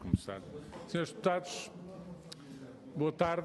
começar. Senhores deputados, boa tarde.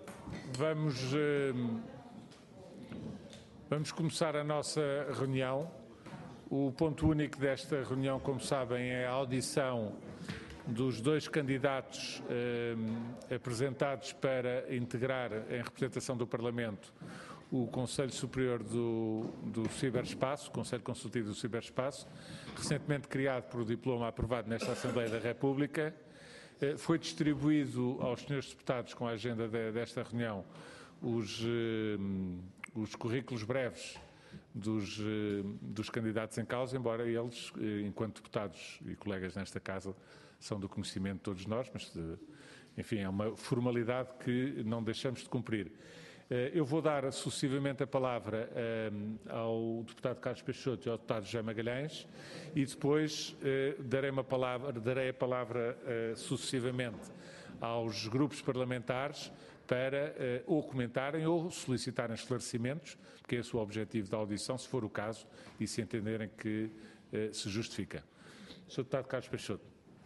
Vamos começar a nossa reunião. O ponto único desta reunião, como sabem, é a audição dos dois candidatos apresentados para integrar, em representação do Parlamento, o Conselho Superior do Ciberespaço, Conselho Consultivo do Ciberespaço, recentemente criado por diploma aprovado nesta Assembleia da República. Foi distribuído aos senhores deputados, com a agenda desta reunião, os currículos breves dos candidatos em causa, embora eles, enquanto deputados e colegas nesta casa, são do conhecimento de todos nós, mas, enfim, é uma formalidade que não deixamos de cumprir. Eu vou dar sucessivamente a palavra ao deputado Carlos Peixoto e ao deputado José Magalhães e depois darei a palavra sucessivamente aos grupos parlamentares para ou comentarem ou solicitarem esclarecimentos, que é esse o objetivo da audição, se for o caso e se entenderem que se justifica. Sr. deputado Carlos Peixoto.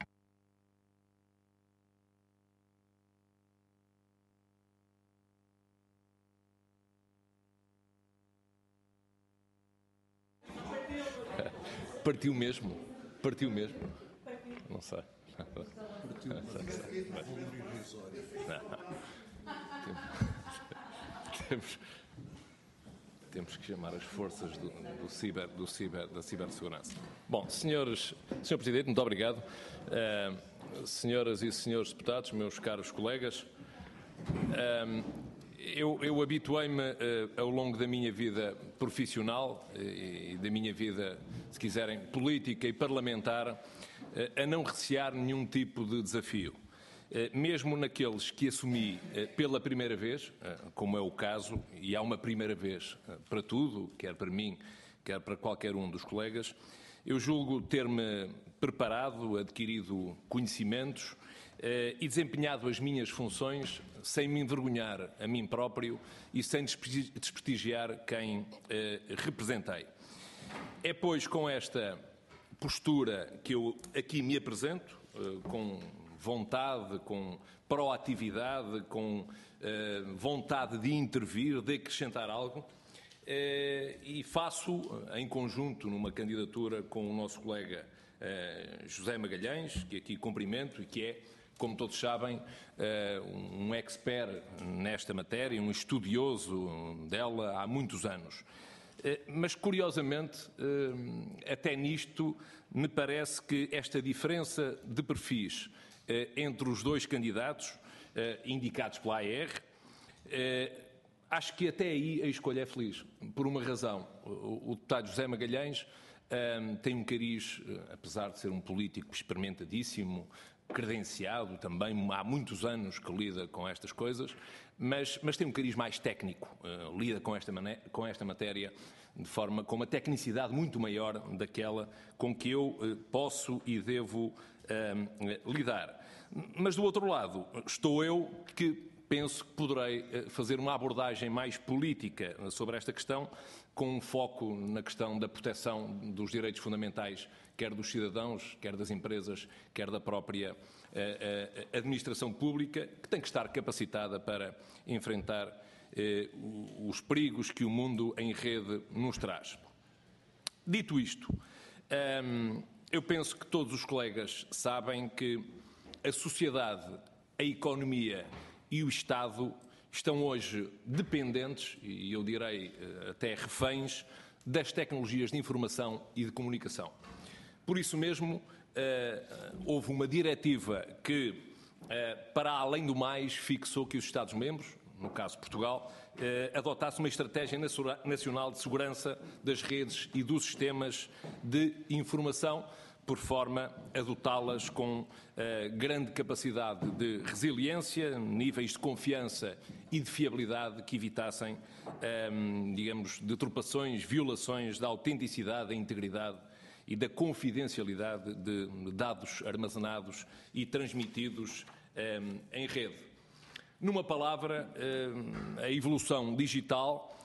Partiu mesmo? Não sei. Temos que chamar as forças da cibersegurança. Bom, Sr. Presidente, muito obrigado. Senhoras e senhores deputados, meus caros colegas, eu habituei-me ao longo da minha vida profissional e da minha vida, se quiserem, política e parlamentar, a não recear nenhum tipo de desafio. Mesmo naqueles que assumi pela primeira vez, como é o caso, e há uma primeira vez para tudo, quer para mim, quer para qualquer um dos colegas, eu julgo ter-me preparado, adquirido conhecimentos e desempenhado as minhas funções sem me envergonhar a mim próprio e sem desprestigiar quem representei. É, pois, com esta postura que eu aqui me apresento, com vontade, com proatividade, com vontade de intervir, de acrescentar algo, e faço em conjunto numa candidatura com o nosso colega José Magalhães, que aqui cumprimento e que é, como todos sabem, um expert nesta matéria, um estudioso dela há muitos anos. Mas, curiosamente, até nisto, me parece que esta diferença de perfis entre os dois candidatos indicados pela AER, acho que até aí a escolha é feliz, por uma razão. O deputado José Magalhães tem um cariz, apesar de ser um político experimentadíssimo, credenciado também, há muitos anos que lida com estas coisas, mas tem um cariz mais técnico, lida com esta matéria com uma tecnicidade muito maior daquela com que eu posso e devo lidar. Mas, do outro lado, estou eu que penso que poderei fazer uma abordagem mais política sobre esta questão, com um foco na questão da proteção dos direitos fundamentais, quer dos cidadãos, quer das empresas, quer da própria administração pública, que tem que estar capacitada para enfrentar os perigos que o mundo em rede nos traz. Dito isto, eu penso que todos os colegas sabem que a sociedade, a economia e o Estado estão hoje dependentes, e eu direi até reféns, das tecnologias de informação e de comunicação. Por isso mesmo, houve uma diretiva que, para além do mais, fixou que os Estados-membros, no caso Portugal, adotasse uma estratégia nacional de segurança das redes e dos sistemas de informação, por forma a dotá-las com grande capacidade de resiliência, níveis de confiança e de fiabilidade que evitassem, digamos, deturpações, violações da autenticidade, da integridade e da confidencialidade de dados armazenados e transmitidos em rede. Numa palavra, a evolução digital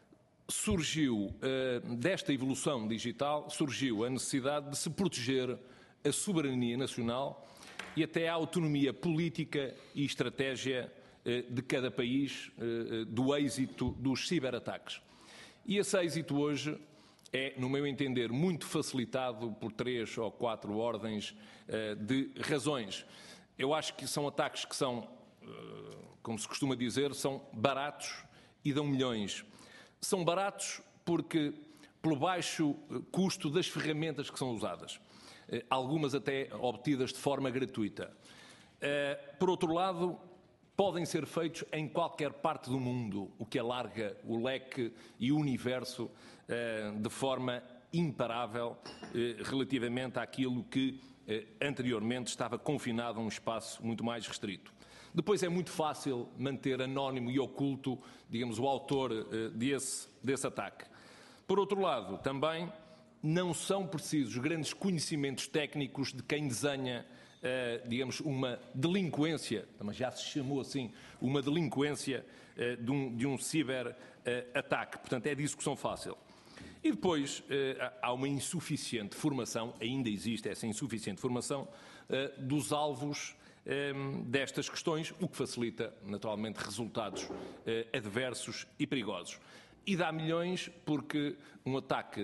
desta evolução digital surgiu a necessidade de se proteger a soberania nacional e até à autonomia política e estratégia de cada país do êxito dos ciberataques. E esse êxito hoje é, no meu entender, muito facilitado por 3 ou 4 ordens de razões. Eu acho que são ataques que são, como se costuma dizer, são baratos e dão milhões. São baratos porque, pelo baixo custo das ferramentas que são usadas, algumas até obtidas de forma gratuita. Por outro lado, podem ser feitos em qualquer parte do mundo, o que alarga o leque e o universo de forma imparável relativamente àquilo que anteriormente estava confinado a um espaço muito mais restrito. Depois é muito fácil manter anónimo e oculto, digamos, o autor desse ataque. Por outro lado, também não são precisos grandes conhecimentos técnicos de quem desenha, digamos, uma delinquência, mas já se chamou assim, uma delinquência de um ciberataque. Portanto, é disso que são fácil. E depois há uma insuficiente formação, ainda existe essa insuficiente formação, dos alvos destas questões, o que facilita, naturalmente, resultados adversos e perigosos. E dá milhões porque um ataque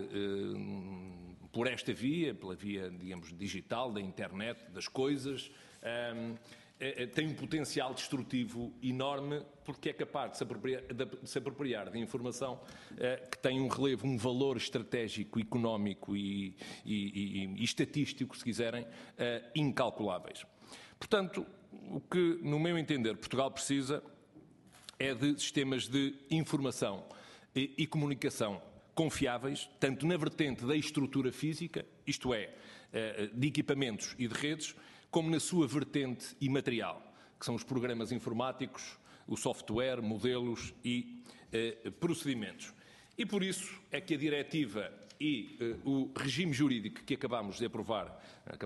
por esta via, pela via, digamos, digital, da internet, das coisas, tem um potencial destrutivo enorme porque é capaz de se apropriar de informação que tem um relevo, um valor estratégico, económico e estatístico, se quiserem, incalculáveis. Portanto, o que, no meu entender, Portugal precisa é de sistemas de informação e comunicação confiáveis, tanto na vertente da estrutura física, isto é, de equipamentos e de redes, como na sua vertente imaterial, que são os programas informáticos, o software, modelos e procedimentos. E por isso é que a diretiva e o regime jurídico que acabamos de aprovar,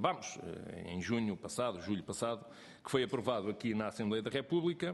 em julho passado, que foi aprovado aqui na Assembleia da República,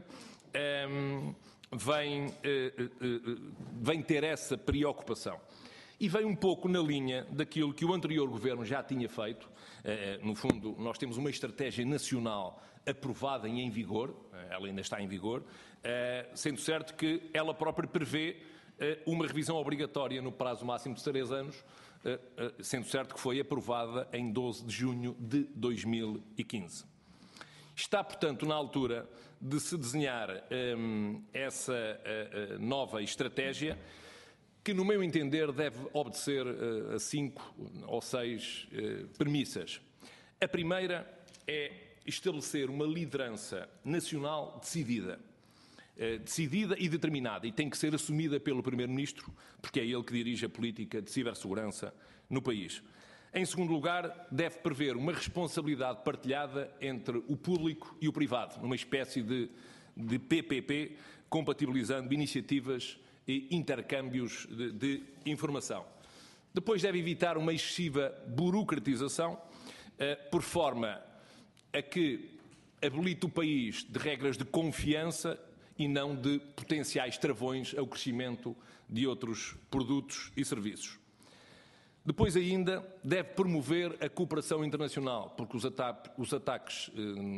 vem ter essa preocupação. E vem um pouco na linha daquilo que o anterior governo já tinha feito. No fundo, nós temos uma estratégia nacional aprovada e em vigor, ela ainda está em vigor, sendo certo que ela própria prevê uma revisão obrigatória no prazo máximo de 3 anos, sendo certo que foi aprovada em 12 de junho de 2015. Está, portanto, na altura de se desenhar essa nova estratégia, que, no meu entender, deve obedecer a 5 ou 6 premissas. A primeira é estabelecer uma liderança nacional decidida e determinada, e tem que ser assumida pelo Primeiro-Ministro, porque é ele que dirige a política de cibersegurança no país. Em segundo lugar, deve prever uma responsabilidade partilhada entre o público e o privado, numa espécie de PPP, compatibilizando iniciativas e intercâmbios de informação. Depois deve evitar uma excessiva burocratização, por forma a que habilite o país de regras de confiança e não de potenciais travões ao crescimento de outros produtos e serviços. Depois ainda deve promover a cooperação internacional, porque os ataques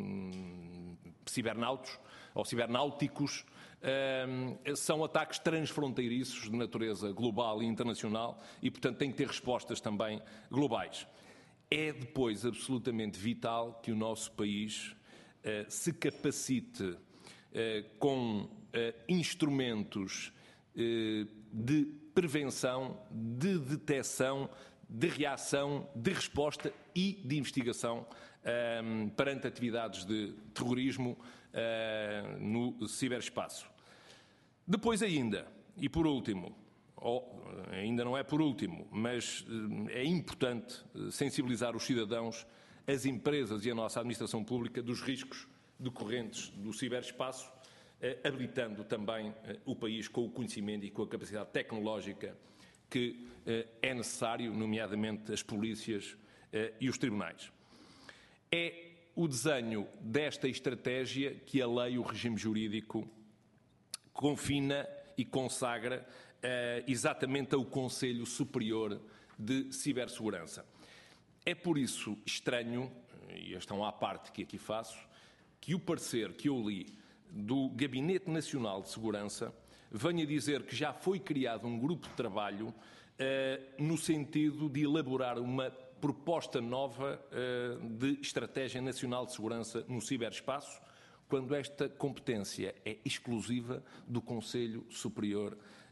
cibernáuticos são ataques transfronteiriços de natureza global e internacional e, portanto, têm que ter respostas também globais. É depois absolutamente vital que o nosso país se capacite com instrumentos de prevenção, de detecção, de reação, de resposta e de investigação perante atividades de terrorismo no ciberespaço. Depois ainda, e por último, ainda não é por último, mas é importante sensibilizar os cidadãos, as empresas e a nossa administração pública dos riscos decorrentes do ciberespaço, habilitando também o país com o conhecimento e com a capacidade tecnológica que é necessário, nomeadamente as polícias e os tribunais. É o desenho desta estratégia que a lei e o regime jurídico confina e consagra exatamente ao Conselho Superior de Cibersegurança. É por isso estranho, e esta é uma à parte que aqui faço, que o parecer que eu li do Gabinete Nacional de Segurança venha dizer que já foi criado um grupo de trabalho no sentido de elaborar uma proposta nova de Estratégia Nacional de Segurança no ciberespaço, quando esta competência é exclusiva do Conselho Superior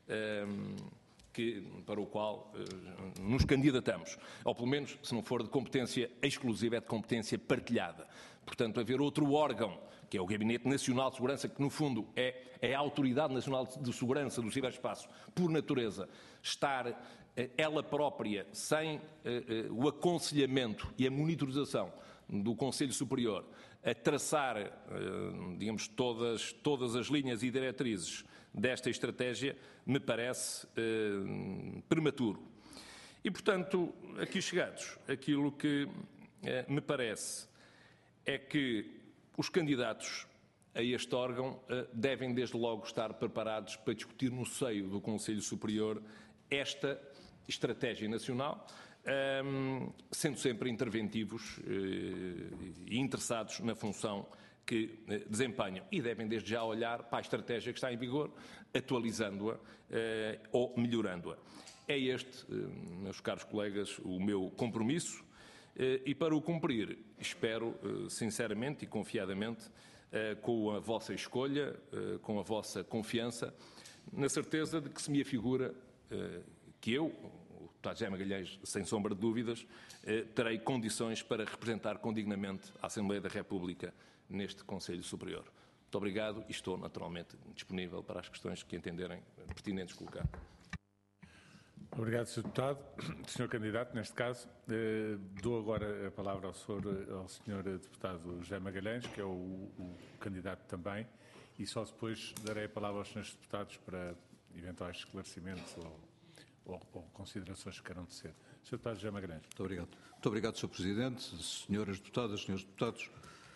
para o qual nos candidatamos. Ou pelo menos, se não for de competência exclusiva, é de competência partilhada. Portanto, haver outro órgão, que é o Gabinete Nacional de Segurança, que no fundo é a Autoridade Nacional de Segurança do ciberespaço, por natureza, estar ela própria, sem o aconselhamento e a monitorização do Conselho Superior, a traçar, digamos, todas as linhas e diretrizes desta estratégia, me parece prematuro. E, portanto, aqui chegados, aquilo que me parece é que os candidatos a este órgão devem, desde logo, estar preparados para discutir no seio do Conselho Superior esta estratégia nacional, sendo sempre interventivos e interessados na função que desempenham. E devem, desde já, olhar para a estratégia que está em vigor, atualizando-a ou melhorando-a. É este, meus caros colegas, o meu compromisso. E para o cumprir, espero sinceramente e confiadamente, com a vossa escolha, com a vossa confiança, na certeza de que se me afigura que eu, o deputado José Magalhães, sem sombra de dúvidas, terei condições para representar condignamente a Assembleia da República neste Conselho Superior. Muito obrigado e estou naturalmente disponível para as questões que entenderem pertinentes colocar. Obrigado, Sr. Deputado. Sr. Candidato, neste caso, dou agora a palavra ao Sr. Deputado José Magalhães, que é o candidato também, e só depois darei a palavra aos Srs. Deputados para eventuais esclarecimentos ou considerações que queiram tecer. Sr. Deputado José Magalhães. Muito obrigado. Muito obrigado, Sr. Presidente, Senhoras Deputadas, Senhores Deputados.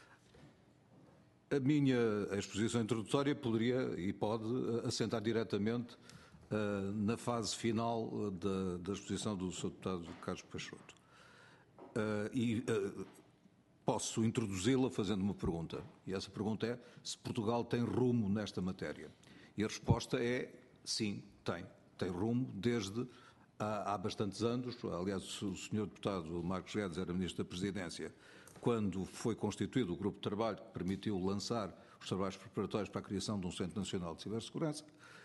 A minha exposição introdutória poderia e pode assentar diretamente na fase final da exposição do Sr. Deputado Carlos Peixoto. Posso introduzi-la fazendo uma pergunta. E essa pergunta é se Portugal tem rumo nesta matéria. E a resposta é sim, tem. Tem rumo desde há bastantes anos. Aliás, o Sr. Deputado Marcos Guedes era Ministro da Presidência quando foi constituído o grupo de trabalho que permitiu lançar os trabalhos preparatórios para a criação de um Centro Nacional de Cibersegurança.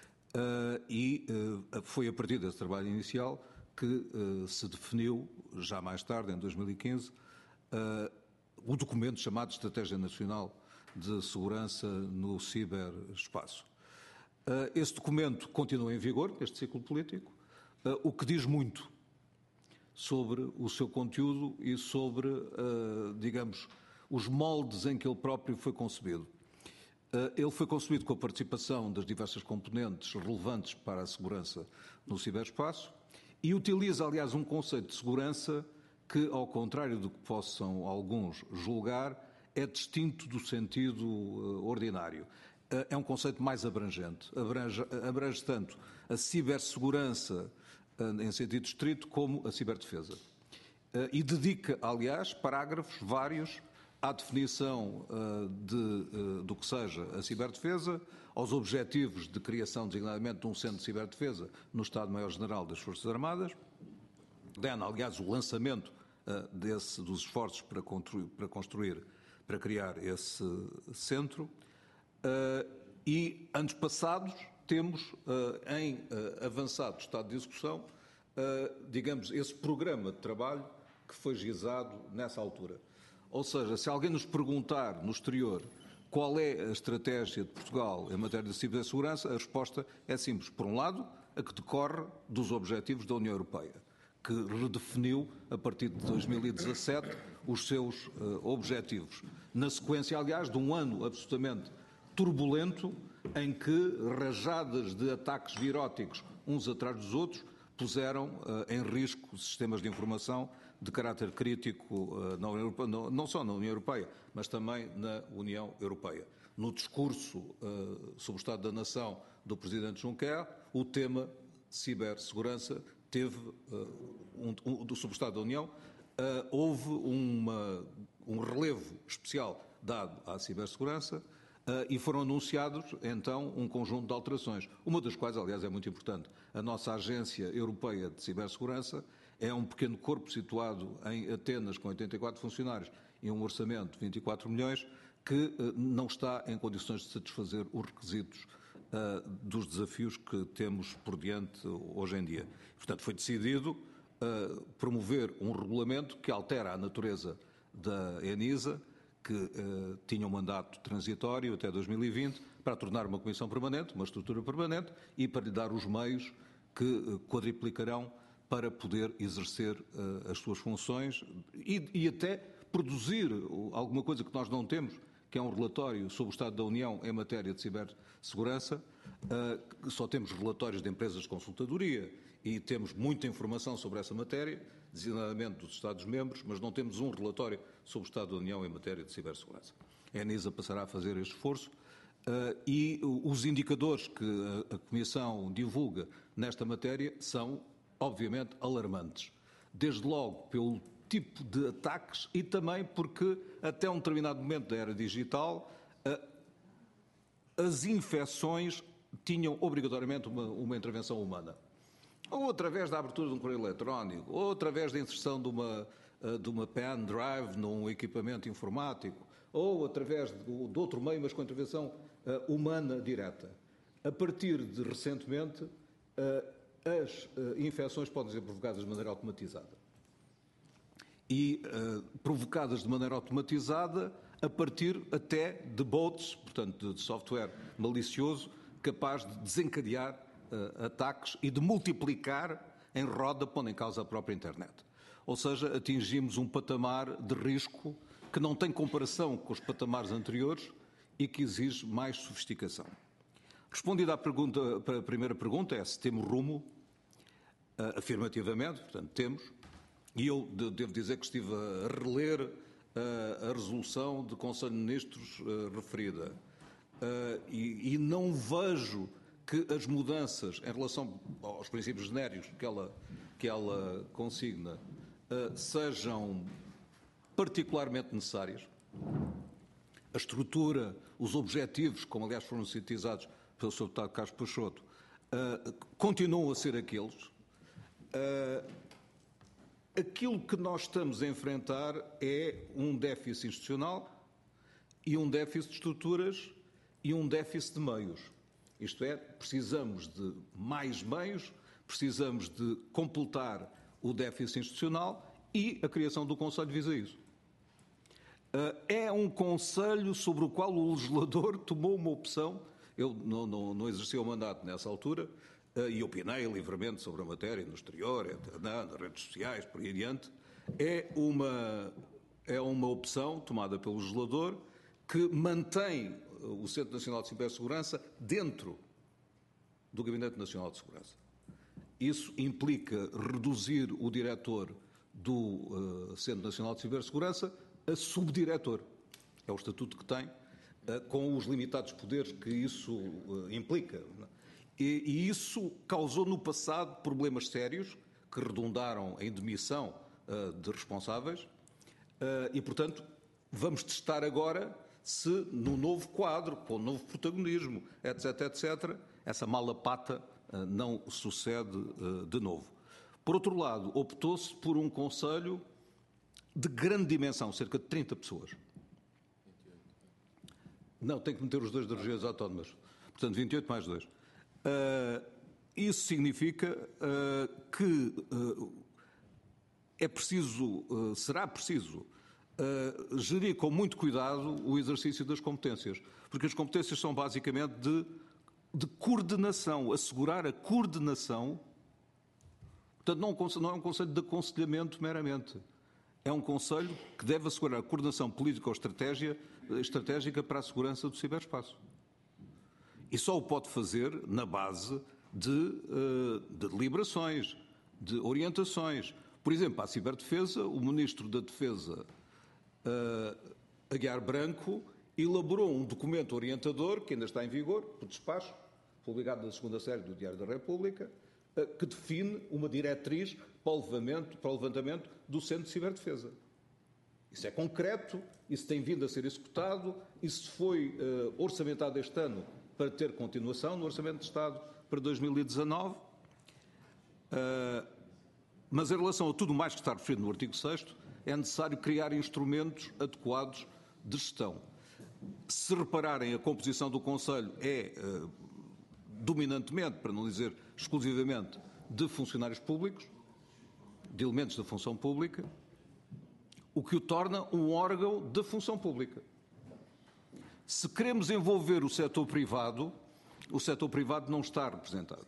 Foi a partir desse trabalho inicial que se definiu, já mais tarde, em 2015, o documento chamado Estratégia Nacional de Segurança no Ciberespaço. Esse documento continua em vigor, neste ciclo político, o que diz muito sobre o seu conteúdo e sobre, digamos, os moldes em que ele próprio foi concebido. Ele foi concebido com a participação das diversas componentes relevantes para a segurança no ciberespaço e utiliza, aliás, um conceito de segurança que, ao contrário do que possam alguns julgar, é distinto do sentido ordinário. É um conceito mais abrangente. Abrange tanto a cibersegurança em sentido estrito como a ciberdefesa. E dedica, aliás, parágrafos vários à definição do que seja a ciberdefesa, aos objetivos de criação, designadamente, de um centro de ciberdefesa no Estado-Maior-General das Forças Armadas, aliás, o lançamento dos esforços para criar esse centro, e anos passados temos em avançado estado de execução, digamos, esse programa de trabalho que foi gizado nessa altura. Ou seja, se alguém nos perguntar no exterior qual é a estratégia de Portugal em matéria de cibersegurança, a resposta é simples. Por um lado, a que decorre dos objetivos da União Europeia, que redefiniu, a partir de 2017, os seus objetivos. Na sequência, aliás, de um ano absolutamente turbulento, em que rajadas de ataques viróticos, uns atrás dos outros, puseram em risco sistemas de informação de caráter crítico na União Europeia, não só na União Europeia, mas também na União Europeia. No discurso sobre o Estado da Nação do Presidente Juncker, o tema cibersegurança teve, sobre o Estado da União, houve um relevo especial dado à cibersegurança e foram anunciados, então, um conjunto de alterações, uma das quais, aliás, é muito importante. A nossa Agência Europeia de Cibersegurança é um pequeno corpo situado em Atenas, com 84 funcionários e um orçamento de 24 milhões, que não está em condições de satisfazer os requisitos dos desafios que temos por diante hoje em dia. Portanto, foi decidido promover um regulamento que altera a natureza da ENISA, que tinha um mandato transitório até 2020, para a tornar uma comissão permanente, uma estrutura permanente, e para lhe dar os meios que quadriplicarão para poder exercer as suas funções e até produzir alguma coisa que nós não temos, que é um relatório sobre o Estado da União em matéria de cibersegurança. Só temos relatórios de empresas de consultadoria e temos muita informação sobre essa matéria, designadamente dos Estados-membros, mas não temos um relatório sobre o Estado da União em matéria de cibersegurança. A ENISA passará a fazer este esforço e os indicadores que a Comissão divulga nesta matéria são, obviamente, alarmantes. Desde logo pelo tipo de ataques e também porque, até um determinado momento da era digital, as infecções tinham obrigatoriamente uma intervenção humana. Ou através da abertura de um correio eletrónico, ou através da inserção de uma pen drive num equipamento informático, ou através de outro meio, mas com intervenção humana direta. A partir de recentemente, as infecções podem ser provocadas de maneira automatizada. E provocadas de maneira automatizada a partir até de bots, portanto de software malicioso, capaz de desencadear ataques e de multiplicar em roda, pondo em causa a própria internet. Ou seja, atingimos um patamar de risco que não tem comparação com os patamares anteriores e que exige mais sofisticação. Respondida à primeira pergunta, é se temos rumo. Afirmativamente, portanto, temos. E eu devo dizer que estive a reler a resolução do Conselho de Ministros referida. E não vejo que as mudanças em relação aos princípios genéricos que ela consigna sejam particularmente necessárias. A estrutura, os objetivos, como aliás foram sintetizados pelo Sr. Deputado Carlos Peixoto, continuam a ser aqueles. Aquilo que nós estamos a enfrentar é um déficit institucional e um déficit de estruturas e um déficit de meios. Isto é, precisamos de mais meios, precisamos de completar o déficit institucional e a criação do Conselho visa isso. É um Conselho sobre o qual o legislador tomou uma opção. Eu não exerci o mandato nessa altura e opinei livremente sobre a matéria no exterior, nas redes sociais, por aí adiante. É uma opção tomada pelo legislador que mantém o Centro Nacional de Cibersegurança dentro do Gabinete Nacional de Segurança. Isso implica reduzir o diretor do Centro Nacional de Cibersegurança a subdiretor. É o estatuto que tem, com os limitados poderes que isso implica. E isso causou no passado problemas sérios que redundaram em demissão de responsáveis e, portanto, vamos testar agora se no novo quadro, com o novo protagonismo, etc., essa mala pata não sucede de novo. Por outro lado, optou-se por um Conselho de grande dimensão, cerca de 30 pessoas. 28. Não, tem que meter os dois das regiões autónomas. Portanto, 28 mais 2. Isso significa que será preciso gerir com muito cuidado o exercício das competências, porque as competências são basicamente de coordenação, assegurar a coordenação. Portanto, não é um conselho de aconselhamento meramente. É um conselho que deve assegurar a coordenação político-estratégica para a segurança do ciberespaço. E só o pode fazer na base de deliberações, de orientações. Por exemplo, à ciberdefesa, o Ministro da Defesa, Aguiar Branco, elaborou um documento orientador, que ainda está em vigor, por despacho, publicado na segunda série do Diário da República, que define uma diretriz para o levantamento do Centro de Ciberdefesa. Isso é concreto, isso tem vindo a ser executado, isso foi orçamentado este ano para ter continuação no Orçamento de Estado para 2019. Mas em relação a tudo mais que está referido no artigo 6º, é necessário criar instrumentos adequados de gestão. Se repararem, a composição do Conselho é dominantemente, para não dizer exclusivamente, de funcionários públicos, de elementos da função pública, o que o torna um órgão de função pública. Se queremos envolver o setor privado não está representado.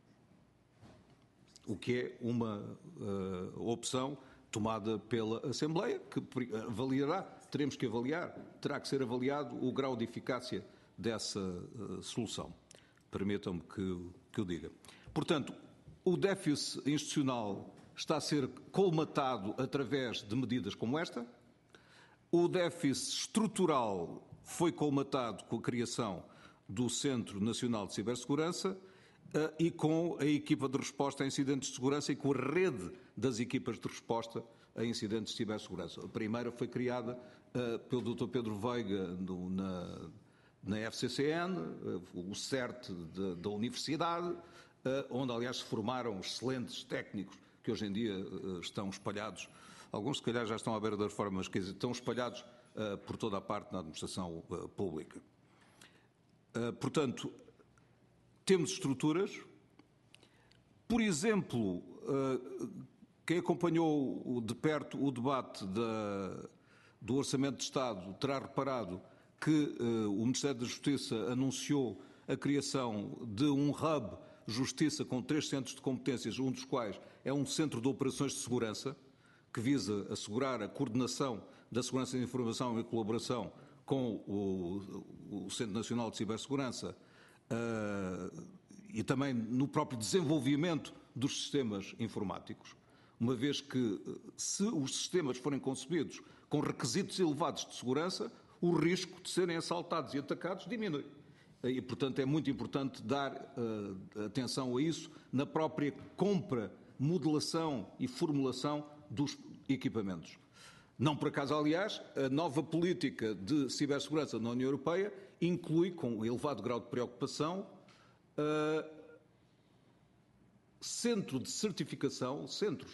O que é uma opção tomada pela Assembleia, que avaliará, teremos que avaliar, terá que ser avaliado o grau de eficácia dessa solução. Permitam-me que o diga. Portanto, o déficit institucional está a ser colmatado através de medidas como esta. O déficit estrutural foi colmatado com a criação do Centro Nacional de Cibersegurança e com a equipa de resposta a incidentes de segurança e com a rede das equipas de resposta a incidentes de cibersegurança. A primeira foi criada pelo Dr. Pedro Veiga na FCCN, o CERT da Universidade, onde, aliás, se formaram excelentes técnicos que hoje em dia estão espalhados, alguns se calhar já estão à beira da reforma, mas estão espalhados por toda a parte na administração pública. Portanto, temos estruturas. Por exemplo, quem acompanhou de perto o debate do Orçamento de Estado terá reparado que o Ministério da Justiça anunciou a criação de um hub Justiça com 3 centros de competências, um dos quais é um centro de operações de segurança, que visa assegurar a coordenação da segurança da informação e colaboração com o Centro Nacional de Cibersegurança e também no próprio desenvolvimento dos sistemas informáticos, uma vez que, se os sistemas forem concebidos com requisitos elevados de segurança, o risco de serem assaltados e atacados diminui. E, portanto, é muito importante dar atenção a isso na própria compra, modelação e formulação dos equipamentos. Não por acaso, aliás, a nova política de cibersegurança na União Europeia inclui, com elevado grau de preocupação, centros de certificação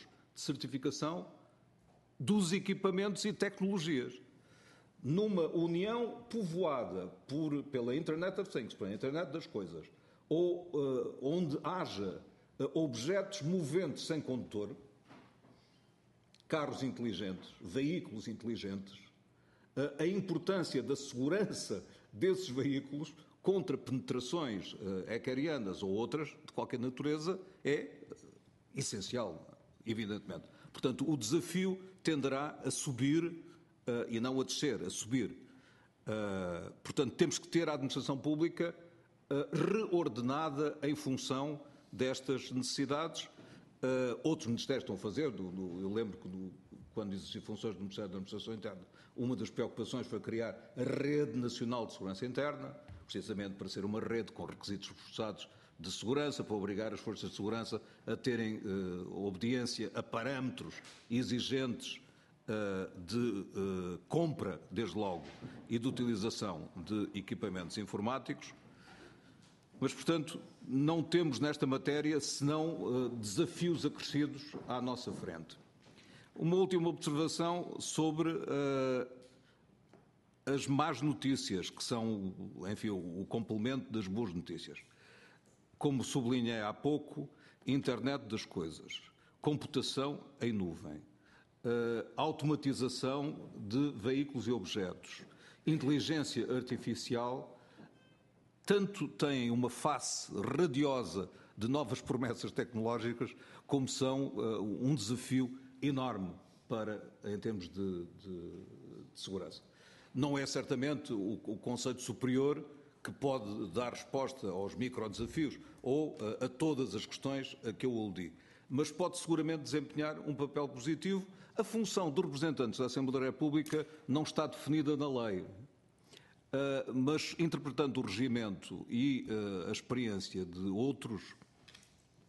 dos equipamentos e tecnologias. Numa união povoada pela Internet of Things, pela Internet das Coisas, ou onde haja objetos moventes sem condutor, carros inteligentes, veículos inteligentes, a importância da segurança desses veículos contra penetrações hackerianas ou outras de qualquer natureza é essencial, evidentemente. Portanto, o desafio tenderá a subir e não a descer, a subir. Portanto, temos que ter a administração pública reordenada em função destas necessidades. Outros ministérios estão a fazer, eu lembro que quando exerci funções do Ministério da Administração Interna, uma das preocupações foi criar a Rede Nacional de Segurança Interna, precisamente para ser uma rede com requisitos reforçados de segurança, para obrigar as forças de segurança a terem obediência a parâmetros exigentes de compra, desde logo, e de utilização de equipamentos informáticos. Mas, portanto, não temos nesta matéria senão desafios acrescidos à nossa frente. Uma última observação sobre as más notícias, que são, enfim, o complemento das boas notícias. Como sublinhei há pouco, Internet das Coisas, computação em nuvem, automatização de veículos e objetos, inteligência artificial, tanto têm uma face radiosa de novas promessas tecnológicas, como são um desafio enorme em termos de segurança. Não é certamente o conceito superior que pode dar resposta aos microdesafios ou a todas as questões a que eu aludi, mas pode seguramente desempenhar um papel positivo. A função dos representantes da Assembleia da República não está definida na lei, mas interpretando o regimento e a experiência de outros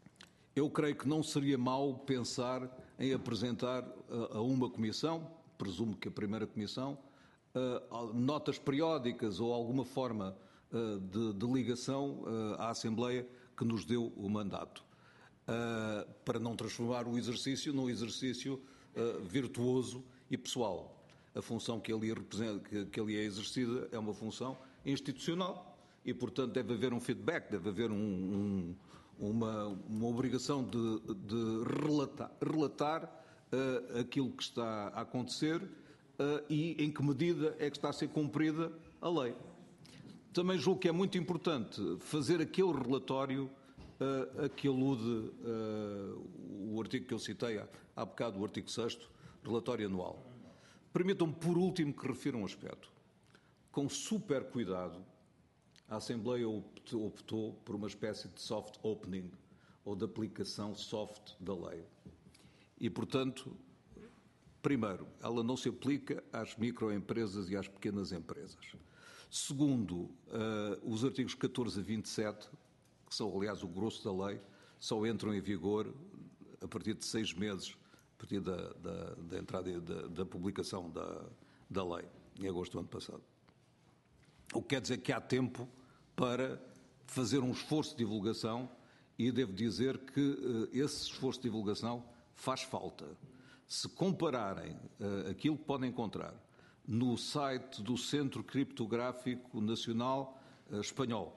Eu creio que não seria mau pensar em apresentar a uma comissão, presumo que a primeira comissão, notas periódicas ou alguma forma de ligação à Assembleia que nos deu o mandato, para não transformar o exercício num exercício virtuoso e pessoal. A função que ali é exercida é uma função institucional e, portanto, deve haver um feedback, deve haver uma obrigação de relatar aquilo que está a acontecer e em que medida é que está a ser cumprida a lei. Também julgo que é muito importante fazer aquele relatório a que alude o artigo que eu citei há bocado, o artigo 6º, relatório anual. Permitam-me, por último, que refira um aspecto. Com super cuidado, a Assembleia optou por uma espécie de soft opening, ou de aplicação soft da lei. E, portanto, primeiro, ela não se aplica às microempresas e às pequenas empresas. Segundo, os artigos 14 a 27, que são, aliás, o grosso da lei, só entram em vigor a partir de 6 meses, a partir da entrada da publicação da lei, em agosto do ano passado. O que quer dizer que há tempo para fazer um esforço de divulgação e devo dizer que esse esforço de divulgação faz falta. Se compararem aquilo que podem encontrar no site do Centro Criptográfico Nacional Espanhol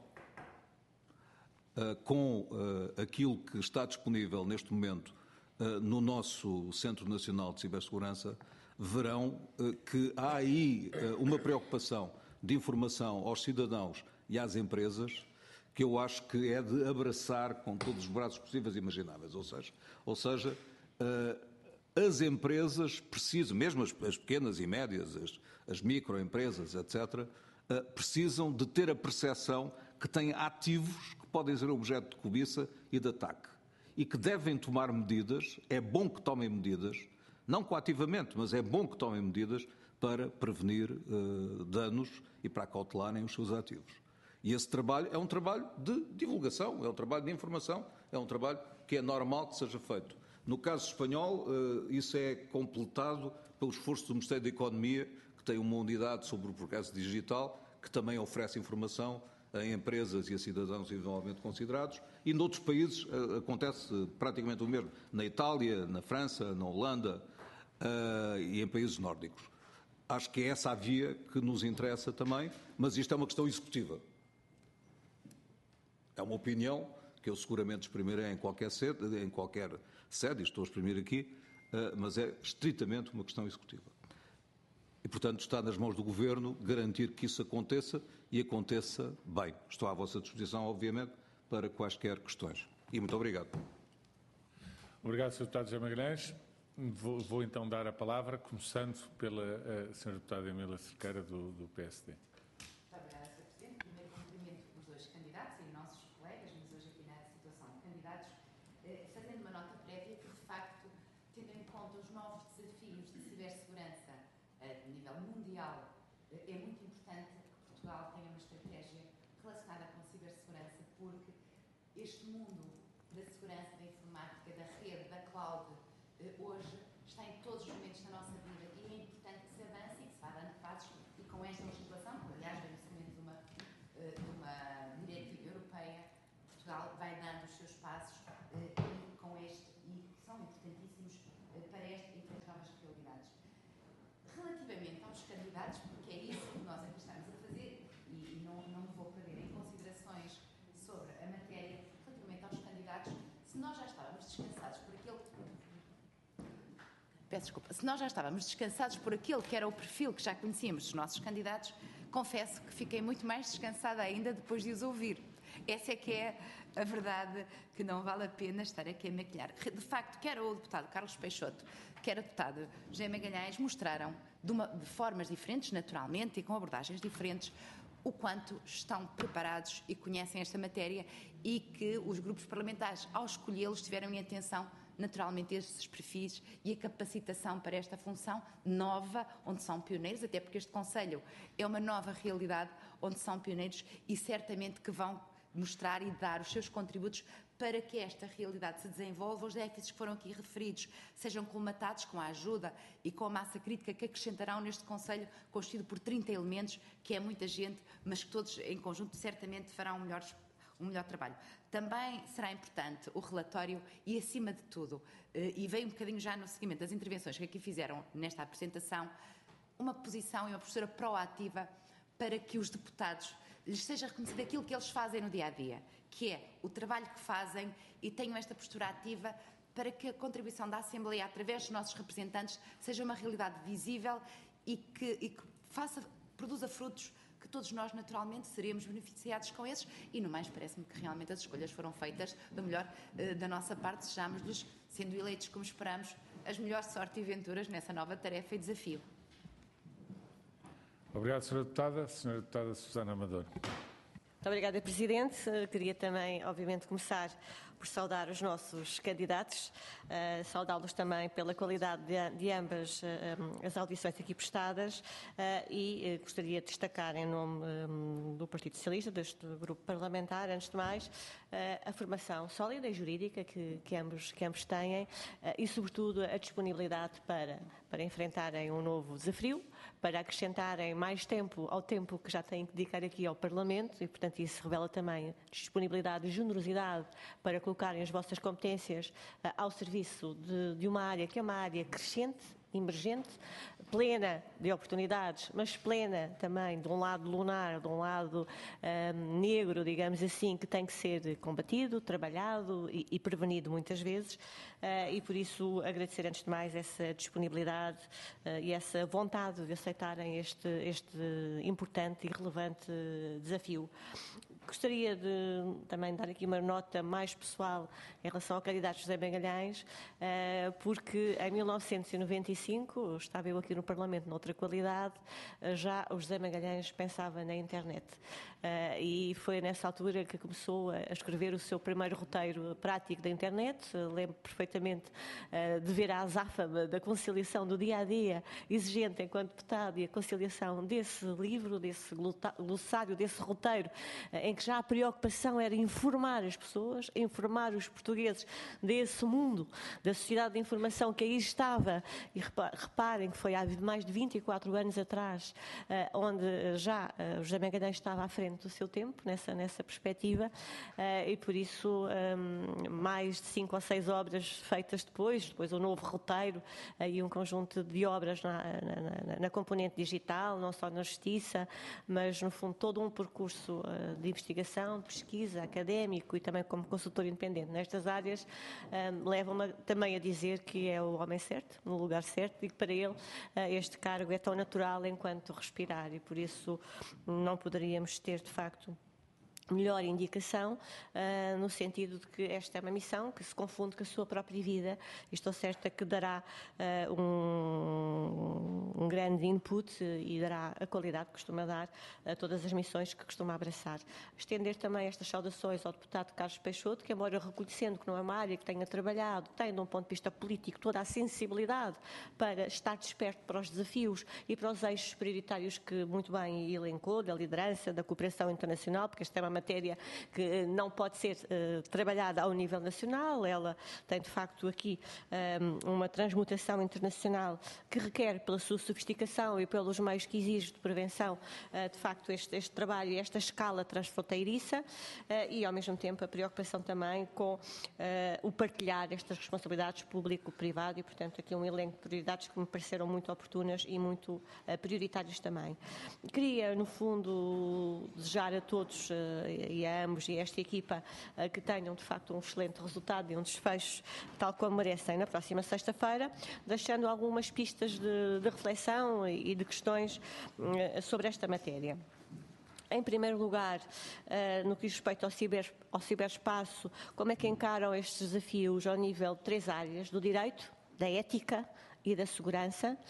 com aquilo que está disponível neste momento no nosso Centro Nacional de Cibersegurança, verão que há aí uma preocupação de informação aos cidadãos e às empresas que eu acho que é de abraçar com todos os braços possíveis e imagináveis. Ou seja, as empresas precisam, mesmo as pequenas e médias, as microempresas, etc., precisam de ter a percepção que têm ativos que podem ser objeto de cobiça e de ataque e que devem tomar medidas. É bom que tomem medidas, não coativamente, mas é bom que tomem medidas para prevenir danos e para acautelarem os seus ativos. E esse trabalho é um trabalho de divulgação, é um trabalho de informação, é um trabalho que é normal que seja feito. No caso espanhol, isso é completado pelo esforço do Ministério da Economia, que tem uma unidade sobre o progresso digital, que também oferece informação a empresas e a cidadãos individualmente considerados, e noutros países acontece praticamente o mesmo, na Itália, na França, na Holanda e em países nórdicos. Acho que é essa a via que nos interessa também, mas isto é uma questão executiva. É uma opinião que eu seguramente exprimirei em qualquer sede, estou a exprimir aqui, mas é estritamente uma questão executiva. E, portanto, está nas mãos do Governo garantir que isso aconteça e aconteça bem. Estou à vossa disposição, obviamente, para quaisquer questões. E muito obrigado. Obrigado, Sr. Deputado José Magalhães. Vou então dar a palavra, começando pela Sra. Deputada Emília Cerqueira, do PSD. Muito obrigada, Sr. Presidente. Primeiro cumprimento os dois candidatos e nossos colegas, mas hoje aqui na situação de candidatos, fazendo uma nota prévia que, de facto, tendo em conta os novos desafios de cibersegurança a nível mundial, é muito importante que Portugal tenha uma estratégia relacionada com a cibersegurança, porque este mundo da segurança, da informática, da rede, da cloud, hoje está em todos os momentos da nossa vida e é importante que se avance e que se vá dando passos e com esta legislação, que aliás vem no seguimento de uma diretiva europeia, Portugal vai dando os seus passos e com este, e que são importantíssimos para esta e para as novas realidades. Relativamente aos candidatos, porque é isso que nós aqui estamos a fazer e não me vou perder em considerações sobre a matéria, relativamente aos candidatos, se nós já estávamos descansados por aquele Se nós já estávamos descansados por aquele que era o perfil que já conhecíamos dos nossos candidatos, confesso que fiquei muito mais descansada ainda depois de os ouvir. Essa é que é a verdade, que não vale a pena estar aqui a maquilhar. De facto, quer o deputado Carlos Peixoto, quer o deputado José Magalhães mostraram de formas diferentes, naturalmente, e com abordagens diferentes, o quanto estão preparados e conhecem esta matéria e que os grupos parlamentares, ao escolhê-los, tiveram em atenção naturalmente estes perfis e a capacitação para esta função nova, onde são pioneiros, até porque este Conselho é uma nova realidade onde são pioneiros e certamente que vão mostrar e dar os seus contributos para que esta realidade se desenvolva. Os déficits que foram aqui referidos sejam colmatados com a ajuda e com a massa crítica que acrescentarão neste Conselho, constituído por 30 elementos, que é muita gente, mas que todos em conjunto certamente farão um melhor trabalho. Também será importante o relatório e, acima de tudo, e veio um bocadinho já no seguimento das intervenções que aqui fizeram nesta apresentação, uma posição e uma postura proativa para que os deputados lhes seja reconhecido aquilo que eles fazem no dia-a-dia, que é o trabalho que fazem, e tenham esta postura ativa para que a contribuição da Assembleia, através dos nossos representantes, seja uma realidade visível e que produza frutos que todos nós naturalmente seremos beneficiados com esses, e no mais parece-me que realmente as escolhas foram feitas do melhor da nossa parte. Desejamos-lhes, sendo eleitos como esperamos, as melhores sorte e venturas nessa nova tarefa e desafio. Obrigado, Sra. Deputada. Sra. Deputada Susana Amador. Muito obrigada, Presidente. Queria também, obviamente, começar por saudar os nossos candidatos, saudá-los também pela qualidade de ambas as audições aqui prestadas e gostaria de destacar, em nome do Partido Socialista, deste grupo parlamentar, antes de mais, a formação sólida e jurídica que ambos têm e, sobretudo, a disponibilidade para enfrentarem um novo desafio, para acrescentarem mais tempo ao tempo que já têm que dedicar aqui ao Parlamento e, portanto, isso revela também disponibilidade e generosidade para colocarem as vossas competências ao serviço de uma área que é uma área crescente, emergente, plena de oportunidades, mas plena também de um lado lunar, de um lado negro, digamos assim, que tem que ser combatido, trabalhado e prevenido muitas vezes, e por isso agradecer antes de mais essa disponibilidade e essa vontade de aceitarem este importante e relevante desafio. Gostaria de também dar aqui uma nota mais pessoal em relação ao candidato José Magalhães, porque em 1995, estava eu aqui no Parlamento noutra qualidade, já o José Magalhães pensava na internet. E foi nessa altura que começou a escrever o seu primeiro roteiro prático da internet. Lembro perfeitamente de ver a azáfama da conciliação do dia-a-dia exigente enquanto deputado e a conciliação desse livro, desse glossário, desse roteiro, em que já a preocupação era informar as pessoas, informar os portugueses desse mundo, da sociedade de informação que aí estava. E reparem que foi há mais de 24 anos atrás, onde já o José Magalhães estava à frente do seu tempo, nessa perspectiva, e por isso mais de 5 ou 6 obras feitas depois um novo roteiro e um conjunto de obras na componente digital, não só na justiça, mas no fundo todo um percurso de investigação, de pesquisa, académico e também como consultor independente nestas áreas, levam-me também a dizer que é o homem certo, no lugar certo, e que para ele este cargo é tão natural enquanto respirar, e por isso não poderíamos ter de facto melhor indicação, no sentido de que esta é uma missão que se confunde com a sua própria vida, e estou certa que dará um grande input e dará a qualidade que costuma dar a todas as missões que costuma abraçar. Estender também estas saudações ao deputado Carlos Peixoto, que, embora reconhecendo que não é uma área que tenha trabalhado, tem, de um ponto de vista político, toda a sensibilidade para estar desperto para os desafios e para os eixos prioritários que muito bem elencou, da liderança, da cooperação internacional, porque esta é uma matéria que não pode ser trabalhada ao nível nacional. Ela tem, de facto, aqui uma transmutação internacional que requer, pela sua sofisticação e pelos meios que exige de prevenção, de facto, este trabalho e esta escala transfronteiriça, e, ao mesmo tempo, a preocupação também com o partilhar estas responsabilidades público-privado e, portanto, aqui um elenco de prioridades que me pareceram muito oportunas e muito prioritárias também. Queria, no fundo, desejar a todos e a ambos e a esta equipa que tenham, de facto, um excelente resultado e um desfecho tal como merecem na próxima sexta-feira, deixando algumas pistas de reflexão e de questões sobre esta matéria. Em primeiro lugar, no que diz respeito ao ciberespaço, como é que encaram estes desafios ao nível de 3 áreas: do direito, da ética e da segurança,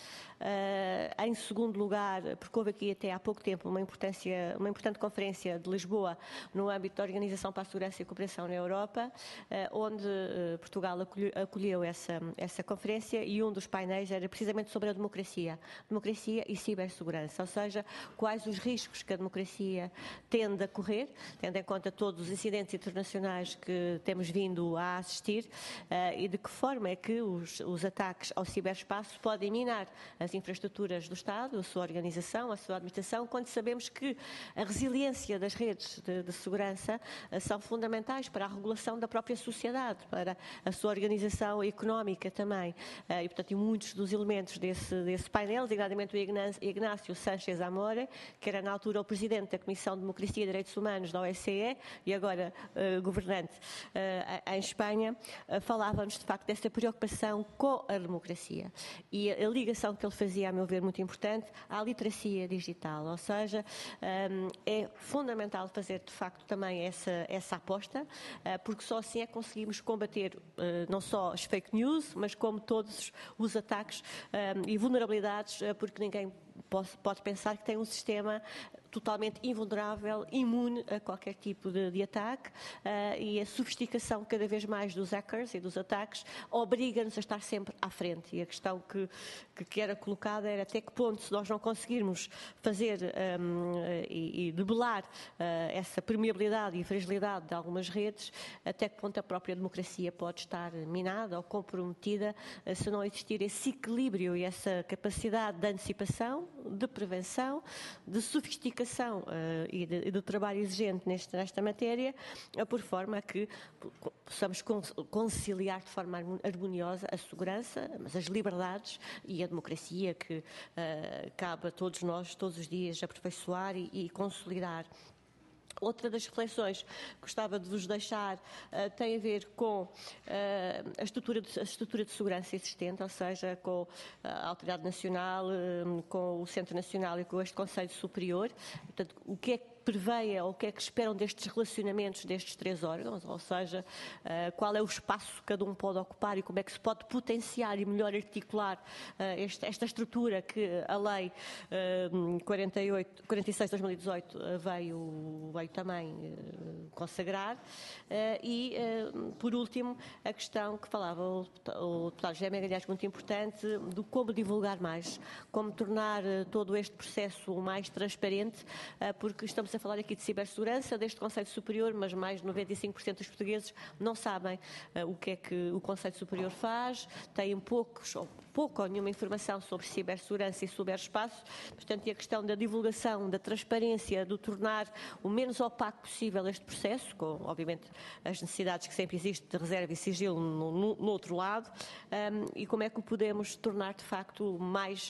Em segundo lugar, porque houve aqui até há pouco tempo uma importante conferência de Lisboa no âmbito da Organização para a Segurança e a Cooperação na Europa, onde Portugal acolheu essa conferência, e um dos painéis era precisamente sobre a democracia e cibersegurança, ou seja, quais os riscos que a democracia tende a correr, tendo em conta todos os incidentes internacionais que temos vindo a assistir, e de que forma é que os ataques ao ciberespaço podem minar as infraestruturas do Estado, a sua organização, a sua administração, quando sabemos que a resiliência das redes de segurança são fundamentais para a regulação da própria sociedade, para a sua organização económica também. E, portanto, muitos dos elementos desse painel, designadamente o Ignácio Sánchez Amore, que era na altura o Presidente da Comissão de Democracia e Direitos Humanos da OSCE e agora governante em Espanha, falava-nos de facto dessa preocupação com a democracia. E a ligação que ele fazia, a meu ver, muito importante, à literacia digital, ou seja, é fundamental fazer de facto também essa aposta, porque só assim é que conseguimos combater não só as fake news, mas como todos os ataques e vulnerabilidades, porque ninguém pode pensar que tem um sistema totalmente invulnerável, imune a qualquer tipo de ataque, e a sofisticação cada vez mais dos hackers e dos ataques obriga-nos a estar sempre à frente. E a questão que era colocada era até que ponto, se nós não conseguirmos fazer e debelar essa permeabilidade e fragilidade de algumas redes, até que ponto a própria democracia pode estar minada ou comprometida se não existir esse equilíbrio e essa capacidade de antecipação, de prevenção, de sofisticação e de trabalho exigente nesta matéria, por forma a que possamos conciliar de forma harmoniosa a segurança, mas as liberdades e a democracia que cabe a todos nós, todos os dias, aperfeiçoar e consolidar. Outra das reflexões que gostava de vos deixar tem a ver com a estrutura de segurança existente, ou seja, com a Autoridade Nacional, com o Centro Nacional e com este Conselho Superior. Portanto, o que é que preveia ou o que é que esperam destes relacionamentos destes três órgãos, ou seja, qual é o espaço que cada um pode ocupar e como é que se pode potenciar e melhor articular esta estrutura que a Lei 46/2018 veio também consagrar. E, por último, a questão que falava o deputado José Magalhães, muito importante, do como divulgar mais, como tornar todo este processo mais transparente, porque estamos a falar aqui de cibersegurança, deste Conselho Superior, mas mais de 95% dos portugueses não sabem o que é que o Conselho Superior faz, têm pouca ou nenhuma informação sobre cibersegurança e ciberespaço. Portanto, e a questão da divulgação, da transparência, do tornar o menos opaco possível este processo, com, obviamente, as necessidades que sempre existem de reserva e sigilo no outro lado, e como é que o podemos tornar, de facto, mais,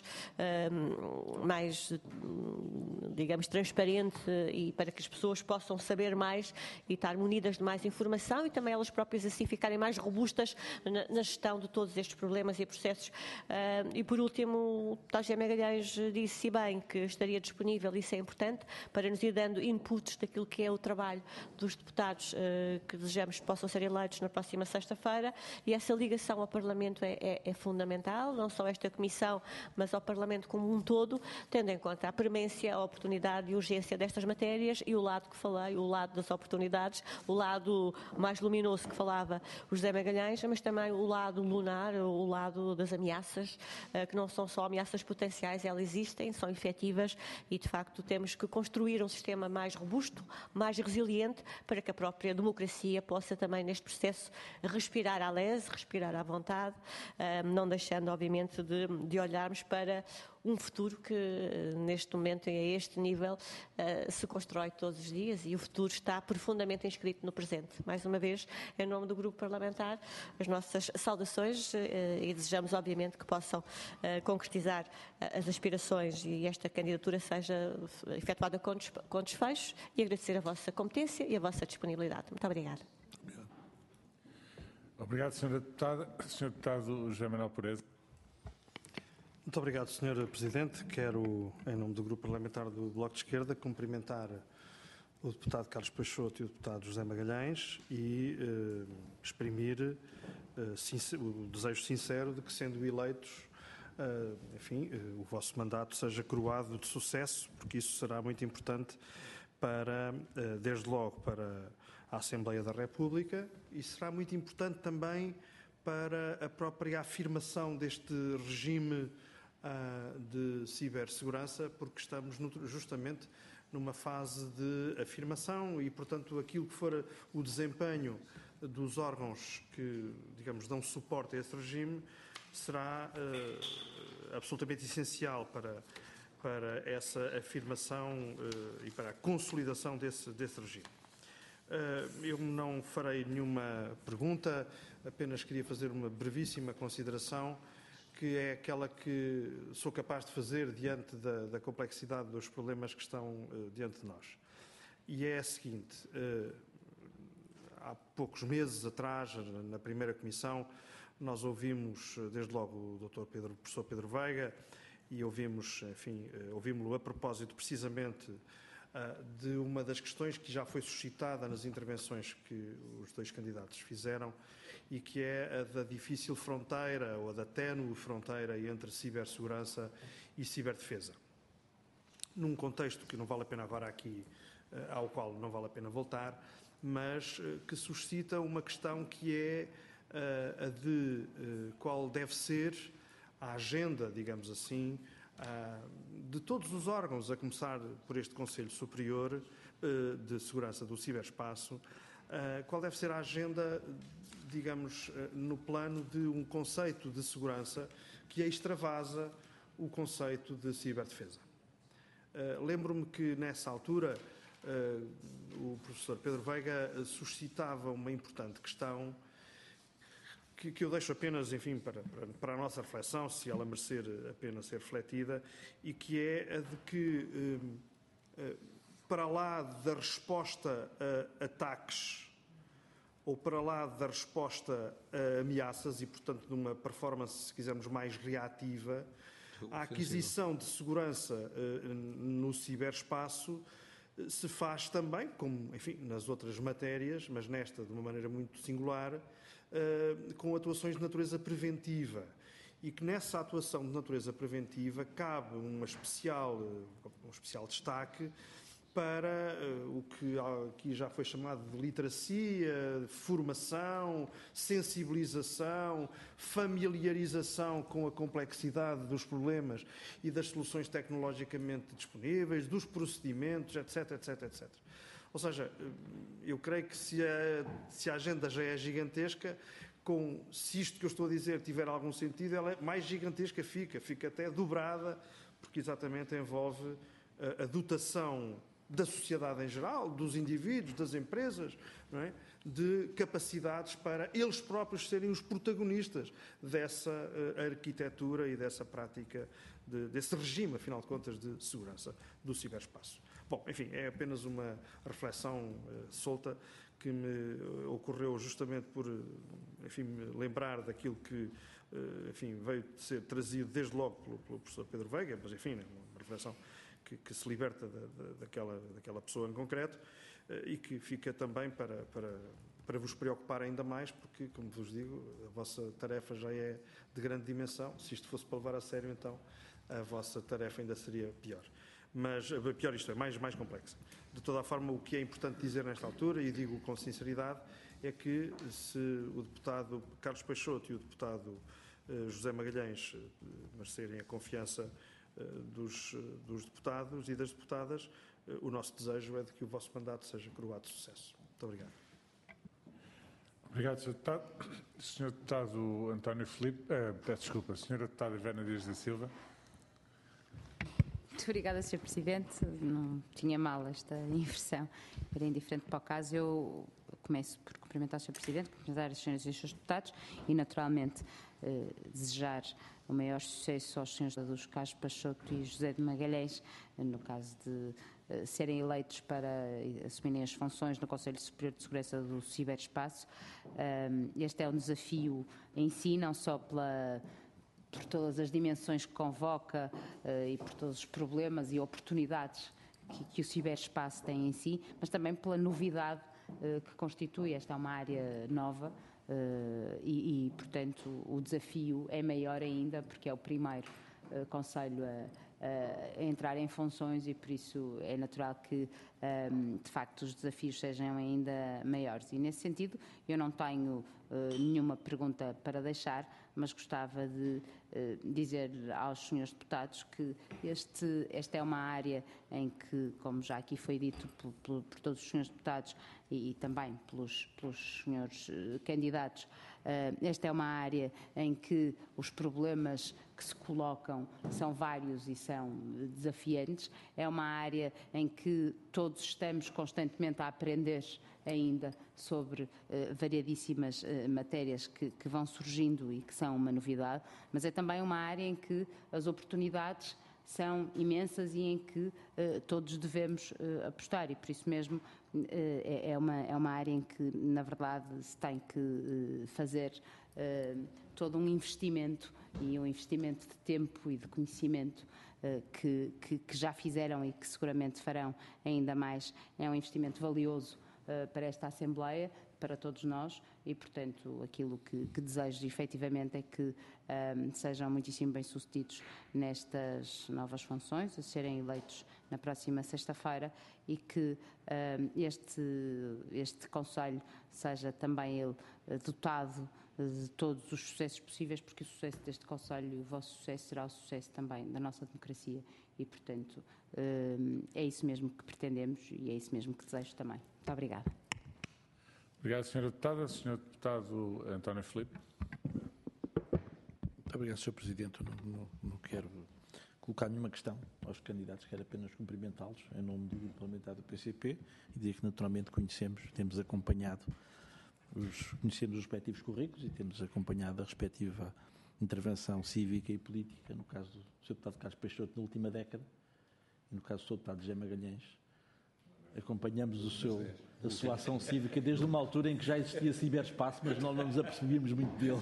digamos, transparente, e para que as pessoas possam saber mais e estar munidas de mais informação e também elas próprias assim ficarem mais robustas na gestão de todos estes problemas e processos. E por último, o deputado José Magalhães disse bem que estaria disponível, isso é importante, para nos ir dando inputs daquilo que é o trabalho dos deputados que desejamos que possam ser eleitos na próxima sexta-feira, e essa ligação ao Parlamento é fundamental, não só esta Comissão, mas ao Parlamento como um todo, tendo em conta a premência, a oportunidade e a urgência destas matérias e o lado que falei, o lado das oportunidades, o lado mais luminoso que falava o José Magalhães, mas também o lado lunar, o lado das ameaças, que não são só ameaças potenciais, elas existem, são efetivas e, de facto, temos que construir um sistema mais robusto, mais resiliente, para que a própria democracia possa também, neste processo, respirar à lese, respirar à vontade, não deixando, obviamente, de olharmos para um futuro que, neste momento e a este nível, se constrói todos os dias, e o futuro está profundamente inscrito no presente. Mais uma vez, em nome do Grupo Parlamentar, as nossas saudações e desejamos, obviamente, que possam concretizar as aspirações e esta candidatura seja efetuada com desfechos, e agradecer a vossa competência e a vossa disponibilidade. Muito obrigada. Obrigado, Sra. Deputada. Sr. Deputado José Manuel Pureza. Muito obrigado, Sr. Presidente. Quero, em nome do Grupo Parlamentar do Bloco de Esquerda, cumprimentar o deputado Carlos Peixoto e o deputado José Magalhães e exprimir o desejo sincero de que, sendo eleitos, enfim, o vosso mandato seja coroado de sucesso, porque isso será muito importante para, desde logo, para a Assembleia da República e será muito importante também para a própria afirmação deste regime de cibersegurança, porque estamos justamente numa fase de afirmação e, portanto, aquilo que for o desempenho dos órgãos que, digamos, dão suporte a esse regime será absolutamente essencial para essa afirmação e para a consolidação desse regime. Eu não farei nenhuma pergunta, apenas queria fazer uma brevíssima consideração, que é aquela que sou capaz de fazer diante da complexidade dos problemas que estão diante de nós. E é a seguinte: há poucos meses atrás, na primeira comissão, nós ouvimos, desde logo, o professor Pedro Veiga, e ouvimos-lo a propósito precisamente de uma das questões que já foi suscitada nas intervenções que os dois candidatos fizeram e que é a da difícil fronteira ou a da ténue fronteira entre cibersegurança e ciberdefesa. Num contexto que não vale a pena agora aqui, ao qual não vale a pena voltar, mas que suscita uma questão que é a de qual deve ser a agenda, digamos assim, de todos os órgãos, a começar por este Conselho Superior de Segurança do Ciberespaço, qual deve ser a agenda, digamos, no plano de um conceito de segurança que extravasa o conceito de ciberdefesa. Lembro-me que, nessa altura, o professor Pedro Veiga suscitava uma importante questão que eu deixo apenas, enfim, para a nossa reflexão, se ela merecer a pena ser refletida, e que é a de que, para lá da resposta a ataques ou para lá da resposta a ameaças e, portanto, de uma performance, se quisermos, mais reativa, a aquisição de segurança no ciberespaço se faz também, como, enfim, nas outras matérias, mas nesta de uma maneira muito singular, com atuações de natureza preventiva. E que nessa atuação de natureza preventiva cabe um especial destaque para o que aqui já foi chamado de literacia, formação, sensibilização, familiarização com a complexidade dos problemas e das soluções tecnologicamente disponíveis, dos procedimentos, etc, etc, etc. Ou seja, eu creio que se a agenda já é gigantesca, se isto que eu estou a dizer tiver algum sentido, ela é mais gigantesca fica até dobrada, porque exatamente envolve a dotação da sociedade em geral, dos indivíduos, das empresas, não é? De capacidades para eles próprios serem os protagonistas dessa arquitetura e dessa prática, desse regime, afinal de contas, de segurança do ciberespaço. Bom, enfim, é apenas uma reflexão solta que me ocorreu justamente por, enfim, me lembrar daquilo que, enfim, veio de ser trazido desde logo pelo professor Pedro Veiga, mas, enfim, é uma reflexão que se liberta daquela pessoa em concreto e que fica também para vos preocupar ainda mais, porque, como vos digo, a vossa tarefa já é de grande dimensão. Se isto fosse para levar a sério, então a vossa tarefa ainda seria pior. Mas, pior isto é, mais complexa. De toda a forma, o que é importante dizer nesta altura, e digo com sinceridade, é que se o deputado Carlos Peixoto e o deputado José Magalhães merecerem a confiança dos deputados e das deputadas, o nosso desejo é de que o vosso mandato seja coroado de sucesso. Muito obrigado. Obrigado, Sr. Deputado. Sr. Deputado António Filipe, peço desculpa, Sra. Deputada Ivana Dias da Silva. Muito obrigada, Sr. Presidente. Não tinha mal esta inversão, era indiferente para o caso. Eu começo por cumprimentar o Sr. Presidente, cumprimentar as senhoras e os seus deputados e, naturalmente, desejar o maior sucesso aos senhores dos Carlos Peixoto e José de Magalhães, no caso de serem eleitos para assumirem as funções no Conselho Superior de Segurança do Ciberespaço. Este é um desafio em si, não só por todas as dimensões que convoca e por todos os problemas e oportunidades que o ciberespaço tem em si, mas também pela novidade que constitui. Esta é uma área nova portanto, o desafio é maior ainda, porque é o primeiro Conselho a entrar em funções e, por isso, é natural que, de facto, os desafios sejam ainda maiores. E, nesse sentido, eu não tenho nenhuma pergunta para deixar, mas gostava de dizer aos senhores deputados que esta é uma área em que, como já aqui foi dito por todos os senhores deputados e também pelos senhores candidatos, esta é uma área em que os problemas que se colocam são vários e são desafiantes. É uma área em que todos estamos constantemente a aprender ainda sobre variadíssimas matérias que vão surgindo e que são uma novidade, mas é também uma área em que as oportunidades são imensas e em que todos devemos apostar, e por isso mesmo é uma área em que, na verdade, se tem que fazer todo um investimento, e um investimento de tempo e de conhecimento que já fizeram e que seguramente farão ainda mais. É um investimento valioso para esta Assembleia, para todos nós, e, portanto, aquilo que desejo efetivamente é que sejam muitíssimo bem-sucedidos nestas novas funções, a serem eleitos na próxima sexta-feira, e que este Conselho seja também ele dotado de todos os sucessos possíveis, porque o sucesso deste Conselho e o vosso sucesso será o sucesso também da nossa democracia, e, portanto, é isso mesmo que pretendemos e é isso mesmo que desejo também. Muito obrigada. Obrigado, Sra. Deputada. Sr. Deputado António Filipe. Muito obrigado, Sr. Presidente. Eu não quero colocar nenhuma questão aos candidatos, quero apenas cumprimentá-los em nome do Grupo Parlamentar do PCP e dizer que naturalmente temos acompanhado conhecemos os respectivos currículos e temos acompanhado a respectiva intervenção cívica e política, no caso do Sr. Deputado Carlos Peixoto, na última década, e no caso do Sr. Deputado José Magalhães. Acompanhamos a sua ação cívica desde uma altura em que já existia ciberespaço, mas nós não nos apercebíamos muito dele.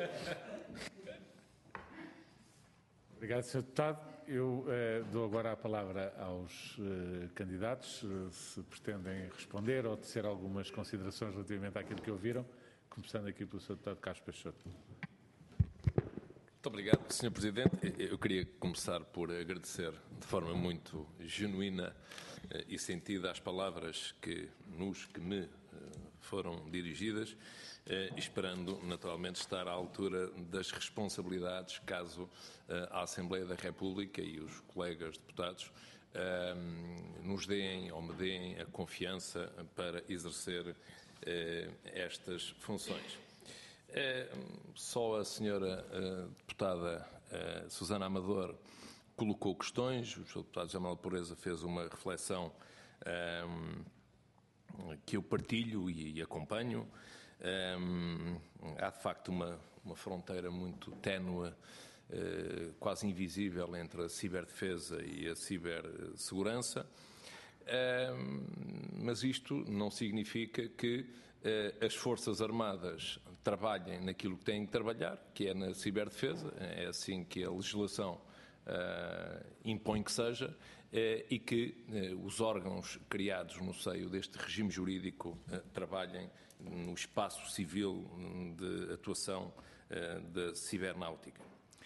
Obrigado, Sr. Deputado. Eu dou agora a palavra aos candidatos, se pretendem responder ou tecer algumas considerações relativamente àquilo que ouviram, começando aqui pelo Sr. Deputado Carlos Peixoto. Muito obrigado, Sr. Presidente. Eu queria começar por agradecer de forma muito genuína e sentida as palavras que me foram dirigidas, esperando naturalmente estar à altura das responsabilidades caso a Assembleia da República e os colegas deputados nos deem ou me deem a confiança para exercer estas funções. Só a senhora deputada Susana Amador colocou questões, o Sr. deputado José Manuel Pureza fez uma reflexão que eu partilho e acompanho. Há de facto uma fronteira muito ténue, quase invisível, entre a ciberdefesa e a cibersegurança, mas isto não significa que as Forças Armadas trabalhem naquilo que têm que trabalhar, que é na ciberdefesa. É assim que a legislação impõe que seja, e que os órgãos criados no seio deste regime jurídico trabalhem no espaço civil de atuação da cibernáutica.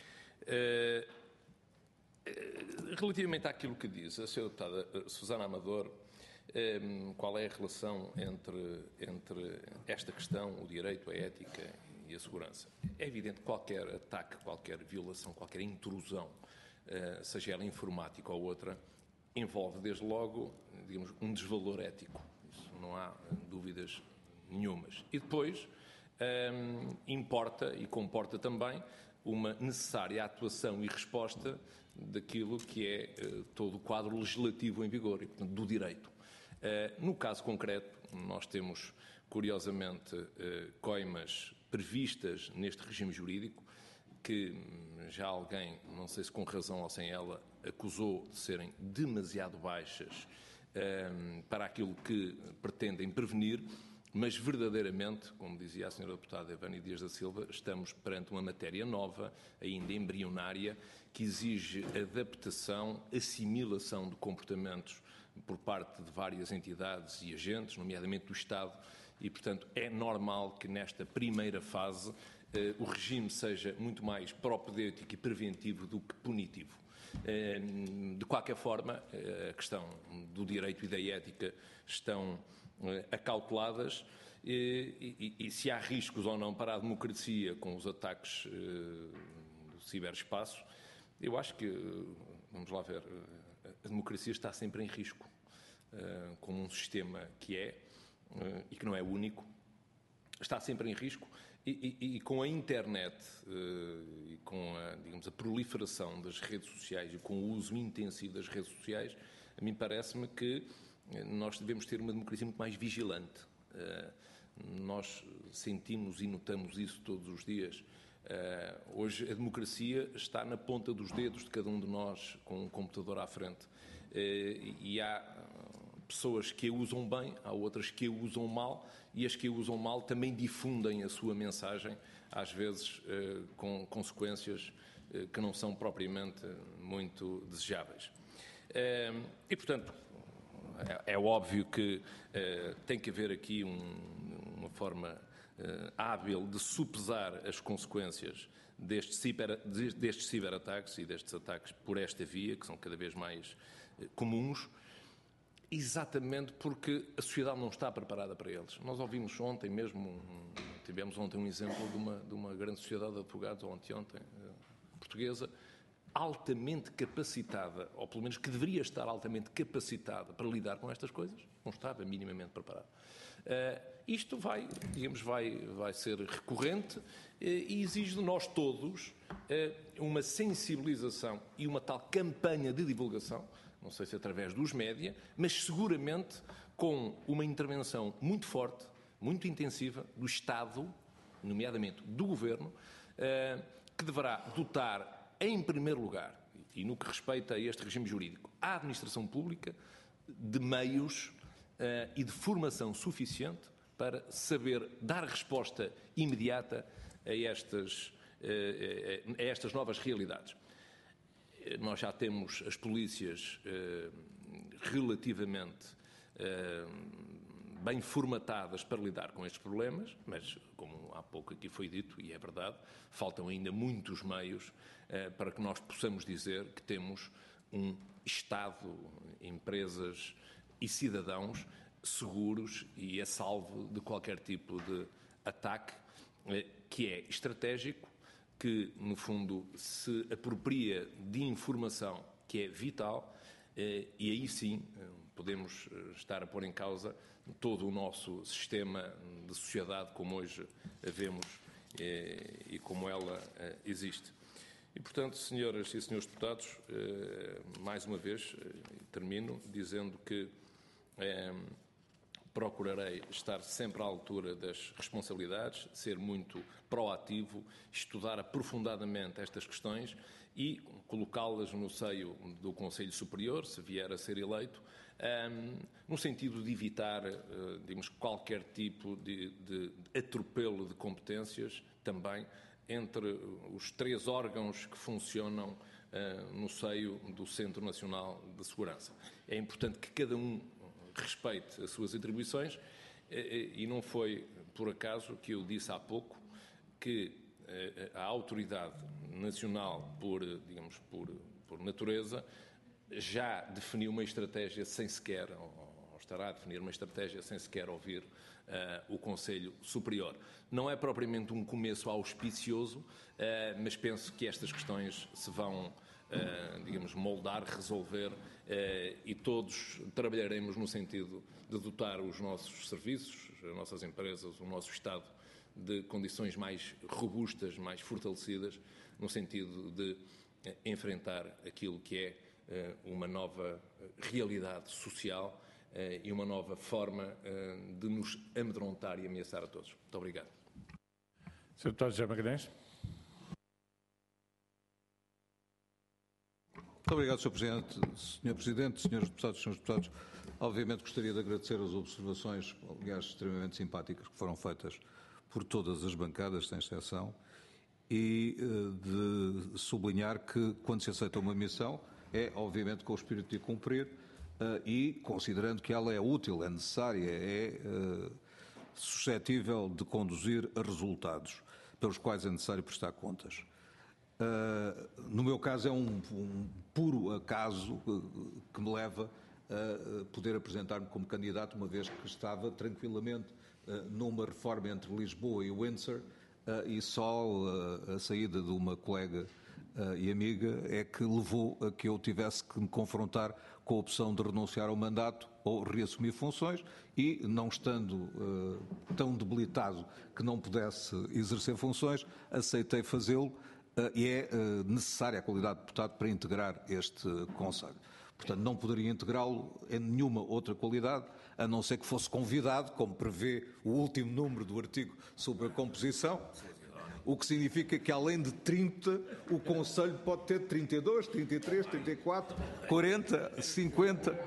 Relativamente àquilo que diz a Sra. Deputada Susana Amador, qual é a relação entre esta questão, o direito, a ética e a segurança? É evidente que qualquer ataque, qualquer violação, qualquer intrusão, seja ela informática ou outra, envolve desde logo, digamos, um desvalor ético. Isso não há dúvidas nenhumas. E depois importa e comporta também uma necessária atuação e resposta daquilo que é todo o quadro legislativo em vigor e, portanto, do direito. No caso concreto, nós temos, curiosamente, coimas previstas neste regime jurídico que já alguém, não sei se com razão ou sem ela, acusou de serem demasiado baixas para aquilo que pretendem prevenir, mas verdadeiramente, como dizia a Sra. Deputada Evânia Dias da Silva, estamos perante uma matéria nova, ainda embrionária, que exige adaptação, assimilação de comportamentos por parte de várias entidades e agentes, nomeadamente do Estado, e, portanto, é normal que nesta primeira fase o regime seja muito mais propedêutico e preventivo do que punitivo. De qualquer forma, a questão do direito e da ética estão acauteladas e se há riscos ou não para a democracia com os ataques do ciberespaço, eu acho que, vamos lá ver, a democracia está sempre em risco, como um sistema que é, e que não é único, está sempre em risco. E com a internet e com a proliferação das redes sociais e com o uso intensivo das redes sociais, a mim parece-me que nós devemos ter uma democracia muito mais vigilante. Nós sentimos e notamos isso todos os dias. Hoje a democracia está na ponta dos dedos de cada um de nós com um computador à frente. E há pessoas que a usam bem, há outras que a usam mal, e as que a usam mal também difundem a sua mensagem, às vezes com consequências que não são propriamente muito desejáveis. E, portanto, é óbvio que tem que haver aqui uma forma hábil de sopesar as consequências destes ciberataques e destes ataques por esta via, que são cada vez mais comuns, exatamente porque a sociedade não está preparada para eles. Nós ouvimos ontem mesmo, tivemos ontem um exemplo de uma grande sociedade de advogados, ou anteontem, portuguesa, altamente capacitada, ou pelo menos que deveria estar altamente capacitada para lidar com estas coisas, não estava minimamente preparada. Isto vai ser recorrente e exige de nós todos uma sensibilização e uma tal campanha de divulgação, não sei se através dos média, mas seguramente com uma intervenção muito forte, muito intensiva do Estado, nomeadamente do Governo, que deverá dotar, em primeiro lugar, e no que respeita a este regime jurídico, a administração pública de meios e de formação suficiente para saber dar resposta imediata a estas novas realidades. Nós já temos as polícias relativamente bem formatadas para lidar com estes problemas, mas, como há pouco aqui foi dito, e é verdade, faltam ainda muitos meios para que nós possamos dizer que temos um Estado, empresas e cidadãos seguros e a salvo de qualquer tipo de ataque, que é estratégico, que, no fundo, se apropria de informação que é vital, e aí sim podemos estar a pôr em causa todo o nosso sistema de sociedade como hoje a vemos e como ela existe. E, portanto, senhoras e senhores deputados, mais uma vez termino dizendo que procurarei estar sempre à altura das responsabilidades, ser muito proativo, estudar aprofundadamente estas questões e colocá-las no seio do Conselho Superior, se vier a ser eleito, no sentido de evitar, digamos, qualquer tipo de atropelo de competências também entre os 3 órgãos que funcionam no seio do Centro Nacional de Segurança. É importante que cada um respeite as suas atribuições e não foi por acaso que eu disse há pouco que a autoridade nacional, por natureza, já definiu uma estratégia sem sequer, ou estará a definir uma estratégia sem sequer ouvir o Conselho Superior. Não é propriamente um começo auspicioso, mas penso que estas questões se vão, moldar, resolver e todos trabalharemos no sentido de dotar os nossos serviços, as nossas empresas, o nosso Estado de condições mais robustas, mais fortalecidas, no sentido de enfrentar aquilo que é uma nova realidade social e uma nova forma de nos amedrontar e ameaçar a todos. Muito obrigado. Sr. Deputado José Magalhães. Muito obrigado, Sr. Presidente. Sr. Presidente, Srs. Deputados e Srs. Deputados, obviamente gostaria de agradecer as observações, aliás, extremamente simpáticas, que foram feitas por todas as bancadas, sem exceção, e de sublinhar que, quando se aceita uma missão, é, obviamente, com o espírito de cumprir e considerando que ela é útil, é necessária, é suscetível de conduzir a resultados pelos quais é necessário prestar contas. No meu caso é um puro acaso que me leva a poder apresentar-me como candidato, uma vez que estava tranquilamente numa reforma entre Lisboa e Windsor, e só a saída de uma colega e amiga é que levou a que eu tivesse que me confrontar com a opção de renunciar ao mandato ou reassumir funções, e não estando tão debilitado que não pudesse exercer funções, aceitei fazê-lo, e é necessária a qualidade de deputado para integrar este Conselho. Portanto, não poderia integrá-lo em nenhuma outra qualidade, a não ser que fosse convidado, como prevê o último número do artigo sobre a composição, o que significa que, além de 30, o Conselho pode ter 32, 33, 34, 40, 50...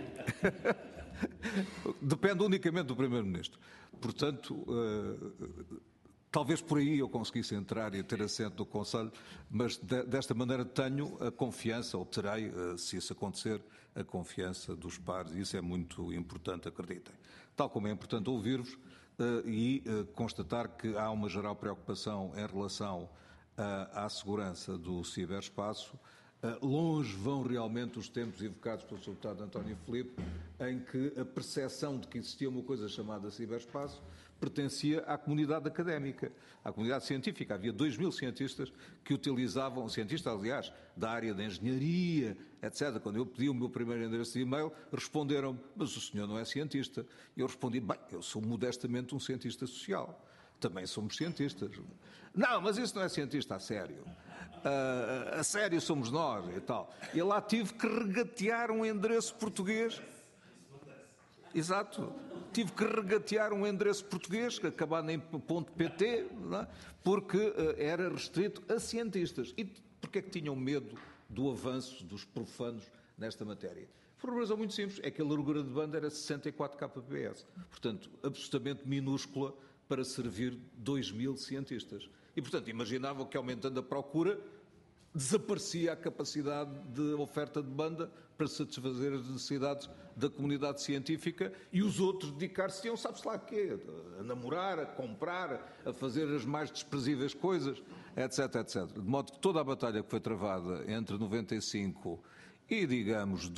Depende unicamente do Primeiro-Ministro. Portanto, talvez por aí eu conseguisse entrar e ter assento no Conselho, mas desta maneira tenho a confiança, ou terei, se isso acontecer, a confiança dos pares, e isso é muito importante, acreditem. Tal como é importante ouvir-vos e constatar que há uma geral preocupação em relação à segurança do ciberespaço. Longe vão realmente os tempos evocados pelo Sr. Deputado António Filipe, em que a percepção de que existia uma coisa chamada ciberespaço pertencia à comunidade académica, à comunidade científica. Havia 2.000 cientistas que utilizavam, cientistas, aliás, da área da engenharia, etc. Quando eu pedi o meu primeiro endereço de e-mail, responderam-me: mas o senhor não é cientista. E eu respondi: bem, eu sou modestamente um cientista social. Também somos cientistas. Não, mas isso não é cientista a sério. A sério somos nós e tal. E lá tive que regatear um endereço português. Exato. Tive que regatear um endereço português, acabado em .pt, não é? Porque era restrito a cientistas. E porquê é que tinham medo do avanço dos profanos nesta matéria? Por uma razão muito simples, é que a largura de banda era 64 kbps. Portanto, absolutamente minúscula para servir 2.000 cientistas. E, portanto, imaginavam que, aumentando a procura, desaparecia a capacidade de oferta de banda para satisfazer as necessidades da comunidade científica, e os outros dedicar-se-iam, sabe-se lá a quê? A namorar, a comprar, a fazer as mais desprezíveis coisas, etc, etc. De modo que toda a batalha que foi travada entre 95 e, digamos,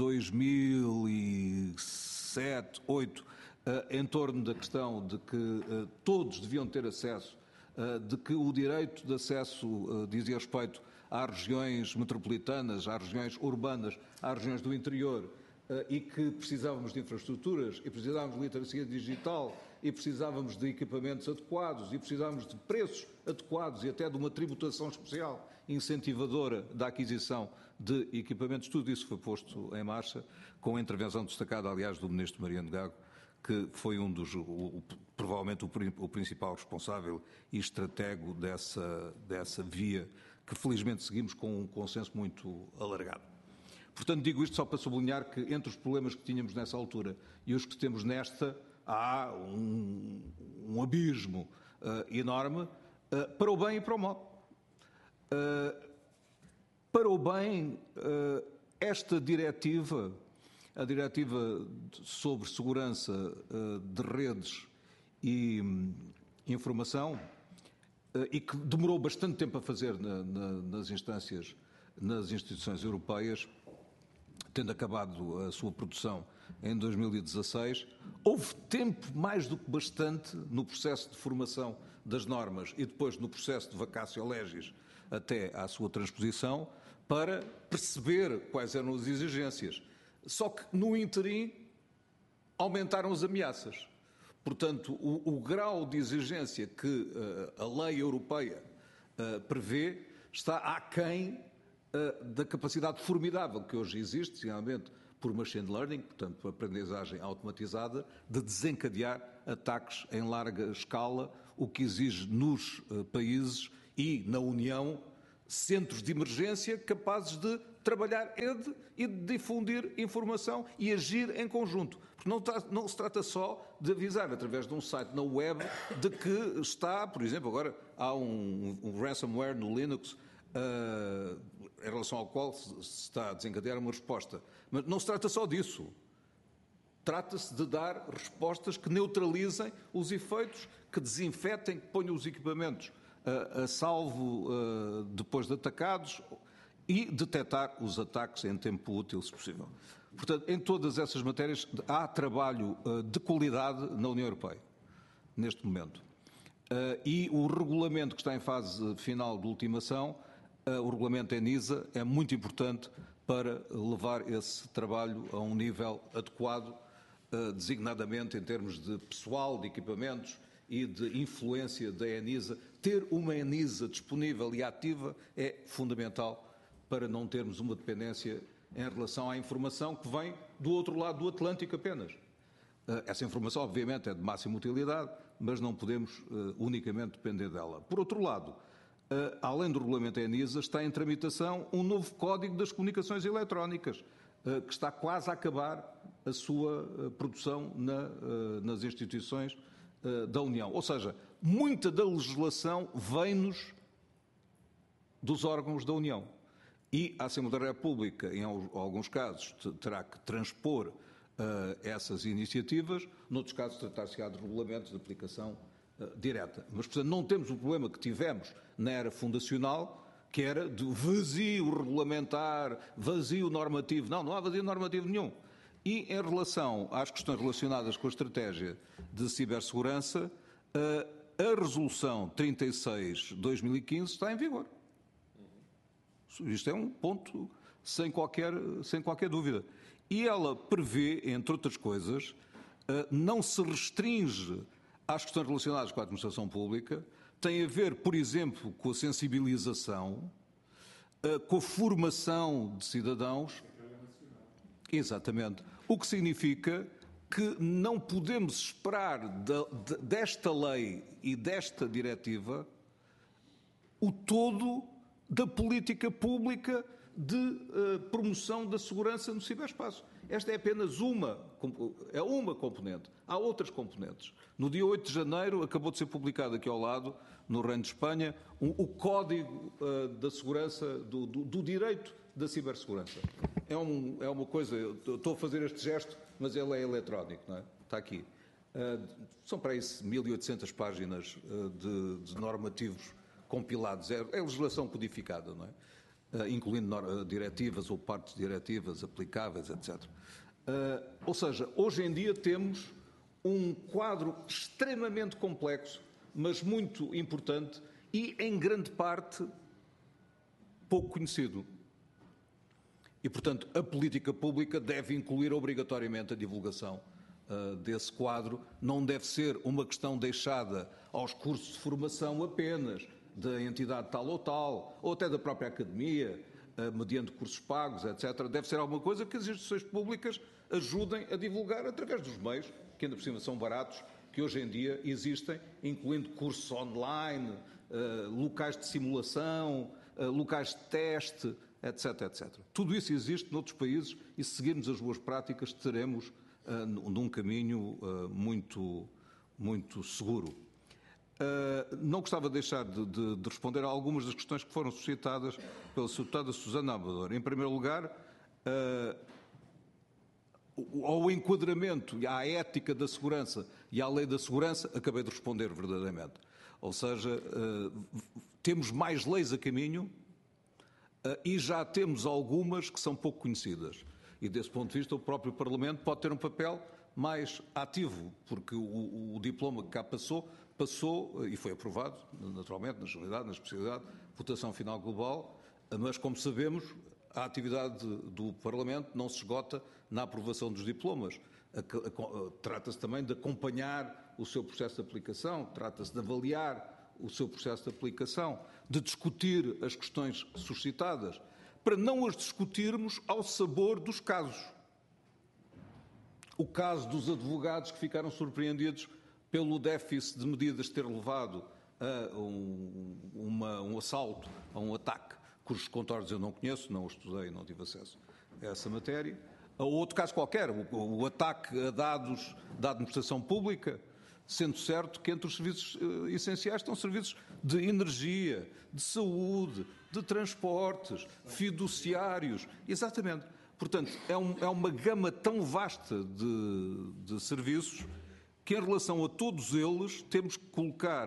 2007, 2008, em torno da questão de que todos deviam ter acesso, de que o direito de acesso dizia respeito às regiões metropolitanas, às regiões urbanas, às regiões do interior, e que precisávamos de infraestruturas, e precisávamos de literacia digital, e precisávamos de equipamentos adequados, e precisávamos de preços adequados, e até de uma tributação especial incentivadora da aquisição de equipamentos. Tudo isso foi posto em marcha, com a intervenção destacada, aliás, do Ministro Mariano Gago, que foi provavelmente o principal responsável e estratego dessa via, que felizmente seguimos com um consenso muito alargado. Portanto, digo isto só para sublinhar que entre os problemas que tínhamos nessa altura e os que temos nesta, há um abismo enorme, para o bem e para o mal. Para o bem, esta diretiva, a diretiva sobre segurança de redes e informação, e que demorou bastante tempo a fazer nas instituições europeias, tendo acabado a sua produção em 2016, houve tempo mais do que bastante no processo de formação das normas e depois no processo de vacatio legis até à sua transposição, para perceber quais eram as exigências. Só que, no interim, aumentaram as ameaças. Portanto, o grau de exigência que a lei europeia prevê está aquém da capacidade formidável que hoje existe, realmente por machine learning, portanto, aprendizagem automatizada, de desencadear ataques em larga escala, o que exige nos países e na União centros de emergência capazes de trabalhar e de difundir informação e agir em conjunto. Porque não se trata só de avisar através de um site na web de que está, por exemplo, agora há um ransomware no Linux em relação ao qual se está a desencadear uma resposta. Mas não se trata só disso. Trata-se de dar respostas que neutralizem os efeitos, que desinfetem, que ponham os equipamentos a salvo depois de atacados e detectar os ataques em tempo útil, se possível. Portanto, em todas essas matérias há trabalho de qualidade na União Europeia, neste momento. E o regulamento que está em fase final de ultimação, o regulamento ENISA, é muito importante para levar esse trabalho a um nível adequado, designadamente em termos de pessoal, de equipamentos e de influência da ENISA. Ter uma ENISA disponível e ativa é fundamental para não termos uma dependência em relação à informação que vem do outro lado do Atlântico apenas. Essa informação, obviamente, é de máxima utilidade, mas não podemos unicamente depender dela. Por outro lado, além do regulamento ENISA, está em tramitação um novo Código das Comunicações Eletrónicas, que está quase a acabar a sua produção nas instituições da União. Ou seja, muita da legislação vem-nos dos órgãos da União. E a Assembleia da República, em alguns casos, terá que transpor essas iniciativas, noutros casos tratar-se-á de regulamentos de aplicação direta. Mas, portanto, não temos o problema que tivemos na era fundacional, que era de vazio regulamentar, vazio normativo. Não há vazio normativo nenhum. E em relação às questões relacionadas com a estratégia de cibersegurança, a resolução 36/2015 está em vigor. Isto é um ponto sem qualquer dúvida. E ela prevê, entre outras coisas, não se restringe às questões relacionadas com a administração pública, tem a ver, por exemplo, com a sensibilização, com a formação de cidadãos. Exatamente. O que significa que não podemos esperar desta lei e desta diretiva o todo da política pública de promoção da segurança no ciberespaço. Esta é apenas uma componente. Há outras componentes. No dia 8 de janeiro acabou de ser publicado aqui ao lado, no Reino de Espanha, o Código da Segurança, do Direito da Cibersegurança. É uma coisa, eu estou a fazer este gesto, mas ele é eletrónico, não é? Está aqui. São para isso 1800 páginas de normativos compilados. É legislação codificada, não é? Incluindo diretivas ou partes diretivas aplicáveis, etc. Ou seja, hoje em dia temos um quadro extremamente complexo, mas muito importante e, em grande parte, pouco conhecido. E, portanto, a política pública deve incluir obrigatoriamente a divulgação desse quadro. Não deve ser uma questão deixada aos cursos de formação apenas, da entidade tal ou tal, ou até da própria academia, mediante cursos pagos, etc. Deve ser alguma coisa que as instituições públicas ajudem a divulgar através dos meios, que ainda por cima são baratos, que hoje em dia existem, incluindo cursos online, locais de simulação, locais de teste, etc, etc. Tudo isso existe noutros países e, se seguirmos as boas práticas, estaremos num caminho muito seguro. Não gostava de deixar de responder a algumas das questões que foram suscitadas pela deputada Susana Amador. Em primeiro lugar, ao enquadramento, à ética da segurança e à lei da segurança, acabei de responder verdadeiramente. Ou seja, temos mais leis a caminho e já temos algumas que são pouco conhecidas. E, desse ponto de vista, o próprio Parlamento pode ter um papel mais ativo, porque o diploma que cá passou e foi aprovado, naturalmente, na generalidade, na especialidade, votação final global, mas, como sabemos, a atividade do Parlamento não se esgota na aprovação dos diplomas. Trata-se também de acompanhar o seu processo de aplicação, trata-se de avaliar o seu processo de aplicação, de discutir as questões suscitadas, para não as discutirmos ao sabor dos casos. O caso dos advogados que ficaram surpreendidos pelo déficit de medidas ter levado a um assalto, a um ataque, cujos contornos eu não conheço, não os estudei, não tive acesso a essa matéria. A outro caso qualquer, o ataque a dados da administração pública, sendo certo que entre os serviços essenciais estão serviços de energia, de saúde, de transportes, fiduciários. Exatamente. Portanto, é uma gama tão vasta de serviços que, em relação a todos eles, temos que colocar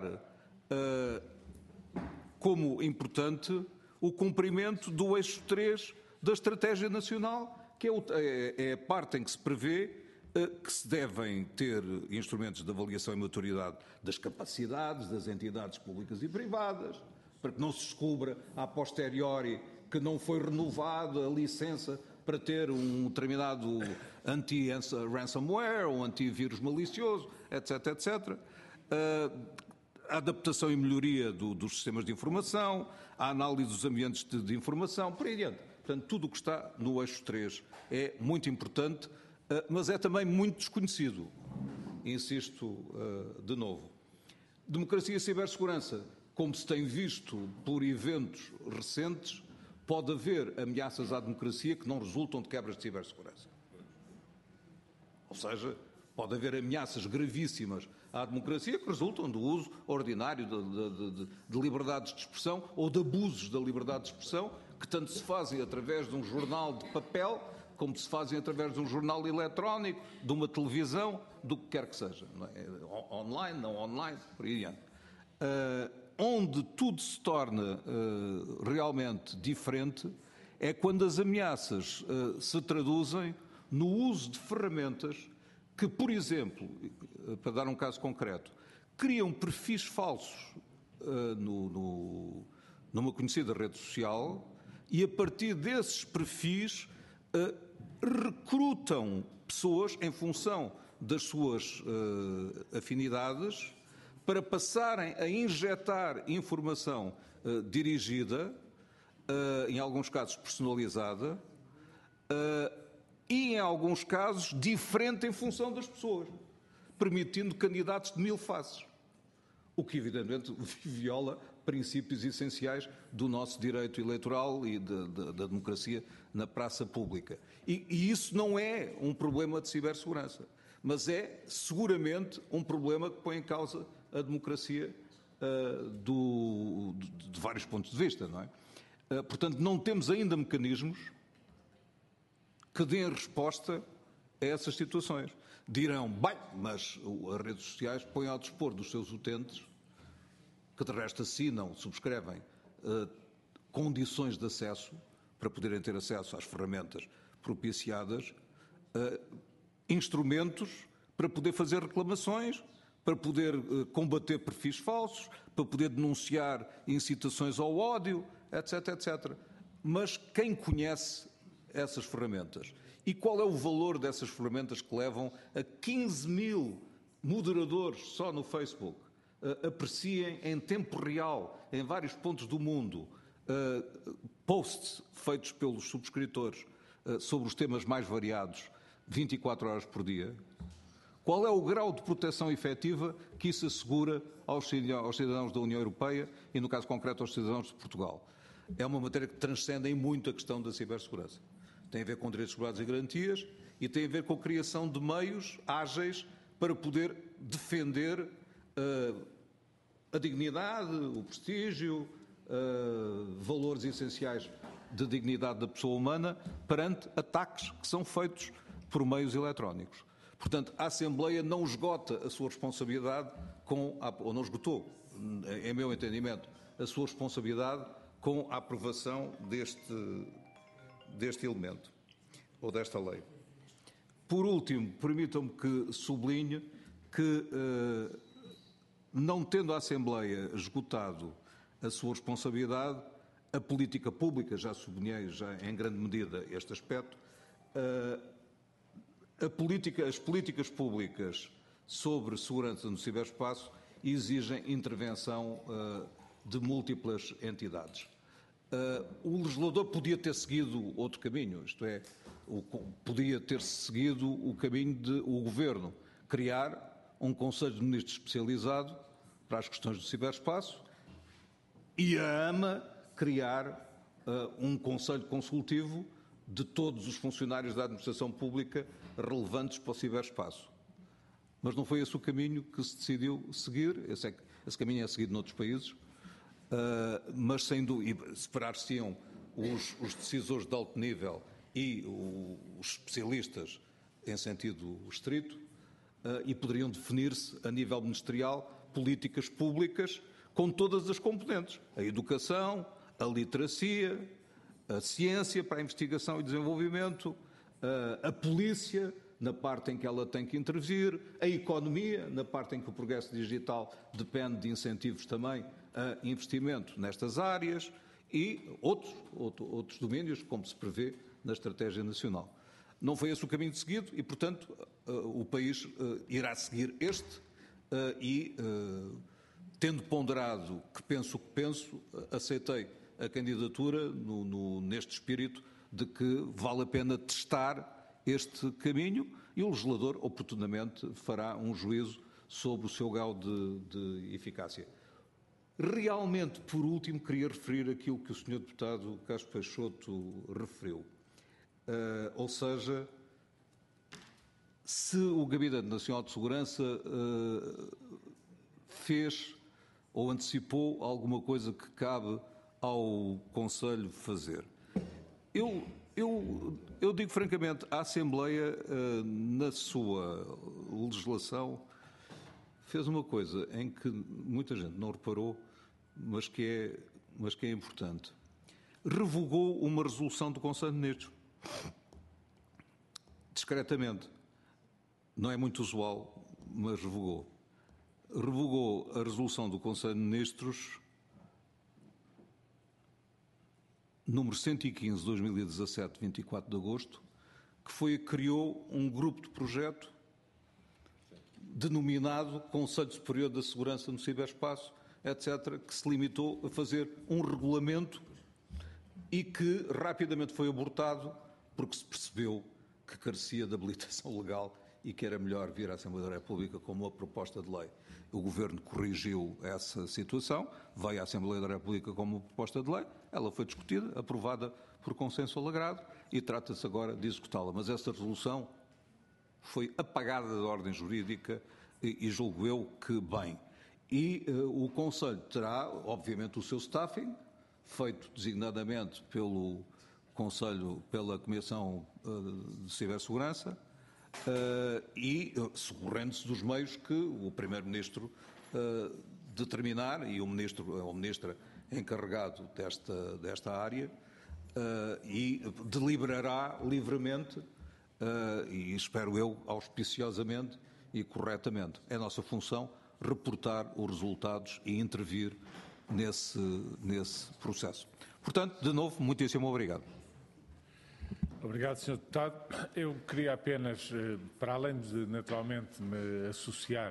como importante o cumprimento do eixo 3 da Estratégia Nacional, que é a parte em que se prevê que se devem ter instrumentos de avaliação e maturidade das capacidades das entidades públicas e privadas, para que não se descubra a posteriori que não foi renovada a licença para ter um determinado anti-ransomware ou antivírus malicioso, etc, etc. A adaptação e melhoria dos sistemas de informação, a análise dos ambientes de informação, por aí adiante. Portanto, tudo o que está no eixo 3 é muito importante, mas é também muito desconhecido. Insisto de novo. Democracia e cibersegurança, como se tem visto por eventos recentes, pode haver ameaças à democracia que não resultam de quebras de cibersegurança. Ou seja, pode haver ameaças gravíssimas à democracia que resultam do uso ordinário de liberdades de expressão ou de abusos da liberdade de expressão, que tanto se fazem através de um jornal de papel, como se fazem através de um jornal eletrónico, de uma televisão, do que quer que seja. Não é? Online, não online, por aí adiante. Onde tudo se torna realmente diferente é quando as ameaças se traduzem no uso de ferramentas que, por exemplo, para dar um caso concreto, criam perfis falsos numa conhecida rede social e, a partir desses perfis, recrutam pessoas em função das suas afinidades para passarem a injetar informação dirigida, em alguns casos personalizada, e em alguns casos diferente em função das pessoas, permitindo candidatos de 1000 faces, o que evidentemente viola princípios essenciais do nosso direito eleitoral e da democracia na praça pública. E isso não é um problema de cibersegurança, mas é seguramente um problema que põe em causa a democracia de vários pontos de vista, não é? Portanto, não temos ainda mecanismos que deem resposta a essas situações. Dirão, bem, mas as redes sociais põem ao dispor dos seus utentes, que de resto assinam, subscrevem condições de acesso, para poderem ter acesso às ferramentas propiciadas, instrumentos para poder fazer reclamações, para poder combater perfis falsos, para poder denunciar incitações ao ódio, etc, etc. Mas quem conhece essas ferramentas? E qual é o valor dessas ferramentas que levam a 15 mil moderadores só no Facebook apreciem em tempo real, em vários pontos do mundo, posts feitos pelos subscritores sobre os temas mais variados, 24 horas por dia? Qual é o grau de proteção efetiva que isso assegura aos cidadãos da União Europeia e, no caso concreto, aos cidadãos de Portugal? É uma matéria que transcende em muito a questão da cibersegurança. Tem a ver com direitos, liberdades e garantias e tem a ver com a criação de meios ágeis para poder defender a dignidade, o prestígio, valores essenciais de dignidade da pessoa humana perante ataques que são feitos por meios eletrónicos. Portanto, a Assembleia não esgota a sua responsabilidade ou não esgotou, em meu entendimento, a sua responsabilidade com a aprovação deste elemento, ou desta lei. Por último, permitam-me que sublinhe que, não tendo a Assembleia esgotado a sua responsabilidade, a política pública, já sublinhei em grande medida este aspecto, as políticas públicas sobre segurança no ciberespaço exigem intervenção de múltiplas entidades. O legislador podia ter seguido outro caminho, isto é, podia ter seguido o caminho de o Governo criar um Conselho de Ministros especializado para as questões do ciberespaço e a AMA criar um Conselho consultivo de todos os funcionários da administração pública relevantes para o ciberespaço. Mas não foi esse o caminho que se decidiu seguir, esse caminho é seguido noutros países, mas sem dúvida, separar-se-iam os decisores de alto nível e os especialistas em sentido estrito, e poderiam definir-se a nível ministerial políticas públicas com todas as componentes: a educação, a literacia, a ciência para a investigação e desenvolvimento, a polícia, na parte em que ela tem que intervir, a economia, na parte em que o progresso digital depende de incentivos também a investimento nestas áreas, e outros domínios, como se prevê na Estratégia Nacional. Não foi esse o caminho seguido e, portanto, o país irá seguir este e, tendo ponderado que penso o que penso, aceitei a candidatura neste espírito de que vale a pena testar este caminho, e o legislador oportunamente fará um juízo sobre o seu grau de eficácia. Realmente, por último, queria referir aquilo que o Sr. Deputado Carlos Peixoto referiu. Ou seja, se o Gabinete Nacional de Segurança fez ou antecipou alguma coisa que cabe ao Conselho fazer. Eu digo francamente, a Assembleia, na sua legislação, fez uma coisa em que muita gente não reparou, mas que é importante. Revogou uma resolução do Conselho de Ministros. Discretamente. Não é muito usual, mas revogou. Revogou a resolução do Conselho de Ministros número 115 de 2017, 24 de agosto, que criou um grupo de projeto denominado Conselho Superior da Segurança no Ciberespaço, etc., que se limitou a fazer um regulamento e que rapidamente foi abortado porque se percebeu que carecia de habilitação legal e que era melhor vir à Assembleia da República como uma proposta de lei. O Governo corrigiu essa situação, veio à Assembleia da República como uma proposta de lei, ela foi discutida, aprovada por consenso alargado e trata-se agora de executá-la. Mas essa resolução foi apagada da ordem jurídica e julgo eu que bem. E o Conselho terá, obviamente, o seu staffing, feito designadamente pelo Conselho, pela Comissão de Cibersegurança, e socorrendo-se dos meios que o Primeiro-Ministro determinar, e o Ministro ou a Ministra encarregado desta área, e deliberará livremente, e espero eu, auspiciosamente e corretamente. É a nossa função reportar os resultados e intervir nesse processo. Portanto, de novo, muitíssimo obrigado. Obrigado, Sr. Deputado. Eu queria apenas, para além de naturalmente me associar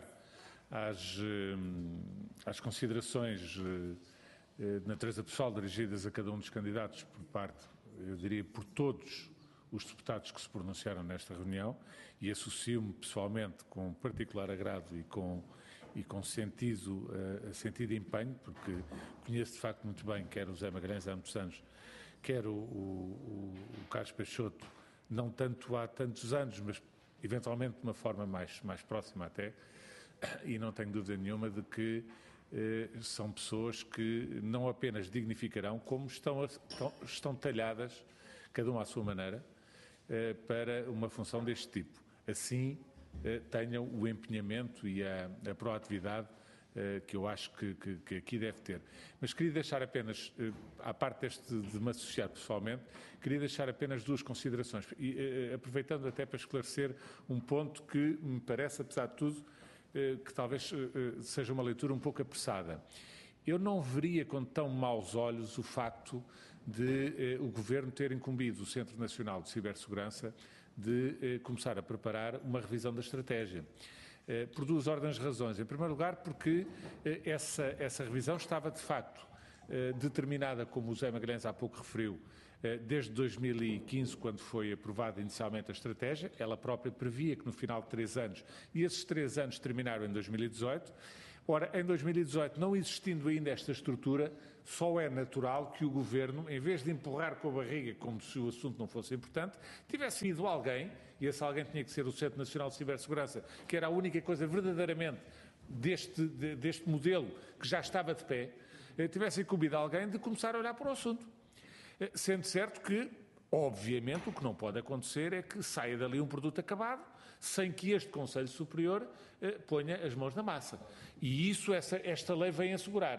às considerações de natureza pessoal dirigidas a cada um dos candidatos por parte, eu diria, por todos os deputados que se pronunciaram nesta reunião, e associo-me pessoalmente com particular agrado e com sentido de empenho, porque conheço de facto muito bem, quer o José Magalhães há muitos anos, quer o Carlos Peixoto, não tanto há tantos anos, mas eventualmente de uma forma mais próxima até, e não tenho dúvida nenhuma de que são pessoas que não apenas dignificarão, como estão talhadas, cada uma à sua maneira, para uma função deste tipo. Assim, tenham o empenhamento e a proatividade que eu acho que aqui deve ter. Mas queria deixar apenas, à parte de me associar pessoalmente, queria deixar apenas duas considerações, e aproveitando até para esclarecer um ponto que me parece, apesar de tudo, que talvez seja uma leitura um pouco apressada. Eu não veria com tão maus olhos o facto de o Governo ter incumbido o Centro Nacional de Cibersegurança de começar a preparar uma revisão da estratégia. Por duas ordens de razões. Em primeiro lugar, porque essa revisão estava, de facto, determinada, como o José Magalhães há pouco referiu, desde 2015, quando foi aprovada inicialmente a estratégia. Ela própria previa que no final de 3 anos, e esses 3 anos terminaram em 2018. Ora, em 2018, não existindo ainda esta estrutura, só é natural que o Governo, em vez de empurrar com a barriga, como se o assunto não fosse importante, tivesse ido alguém, e esse alguém tinha que ser o Centro Nacional de Cibersegurança, que era a única coisa verdadeiramente deste modelo que já estava de pé, tivesse incumbido alguém de começar a olhar para o assunto. Sendo certo que, Obviamente, o que não pode acontecer é que saia dali um produto acabado, sem que este Conselho Superior ponha as mãos na massa. E isso esta lei vem assegurar.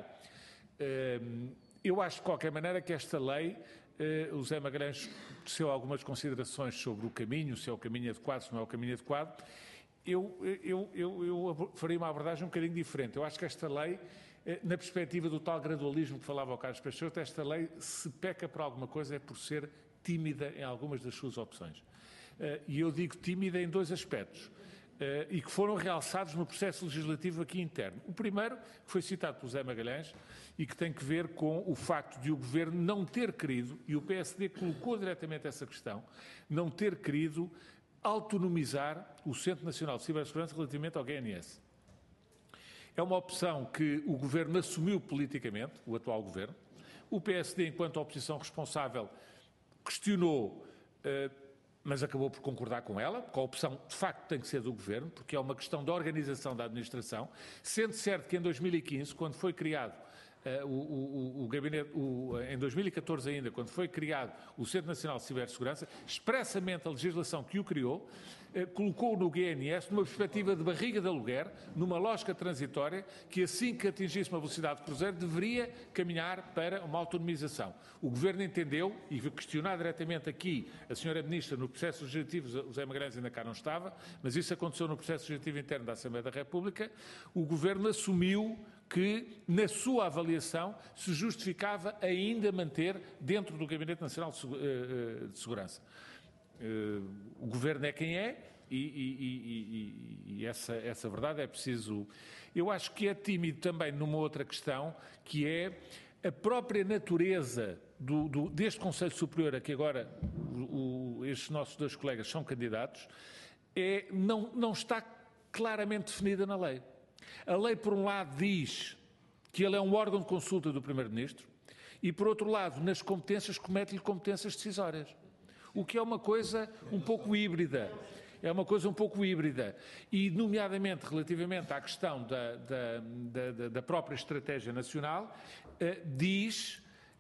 Eu acho, de qualquer maneira, que esta lei, o José Magalhães teceu algumas considerações sobre o caminho, se é o caminho adequado, se não é o caminho adequado. Eu faria uma abordagem um bocadinho diferente. Eu acho que esta lei, na perspectiva do tal gradualismo que falava o Carlos Peixoto, esta lei, se peca por alguma coisa, é por ser tímida em algumas das suas opções. E eu digo tímida em dois aspectos, e que foram realçados no processo legislativo aqui interno. O primeiro, que foi citado pelo José Magalhães, e que tem que ver com o facto de o Governo não ter querido, e o PSD colocou diretamente essa questão, não ter querido autonomizar o Centro Nacional de Cibersegurança relativamente ao GNS. É uma opção que o Governo assumiu politicamente, o atual Governo. O PSD, enquanto oposição responsável, questionou, mas acabou por concordar com ela, porque a opção de facto tem que ser do Governo, porque é uma questão da organização da administração, sendo certo que em 2015, quando foi criado o gabinete, em 2014 ainda, quando foi criado o Centro Nacional de Cibersegurança, expressamente a legislação que o criou, colocou no GNS numa perspectiva de barriga de aluguer, numa lógica transitória, que assim que atingisse uma velocidade de cruzeiro deveria caminhar para uma autonomização. O Governo entendeu, e questionar diretamente aqui a Sra. Ministra no processo legislativo, o José Magalhães ainda cá não estava, mas isso aconteceu no processo legislativo interno da Assembleia da República, o Governo assumiu que, na sua avaliação, se justificava ainda manter dentro do Gabinete Nacional de Segurança. O Governo é quem é e essa verdade é preciso... Eu acho que é tímido também numa outra questão, que é a própria natureza deste Conselho Superior, a que agora estes nossos dois colegas são candidatos, não está claramente definida na lei. A lei, por um lado, diz que ele é um órgão de consulta do Primeiro-Ministro e, por outro lado, nas competências, comete-lhe competências decisórias. O que é uma coisa um pouco híbrida. É uma coisa um pouco híbrida. E, nomeadamente, relativamente à questão da própria estratégia nacional, diz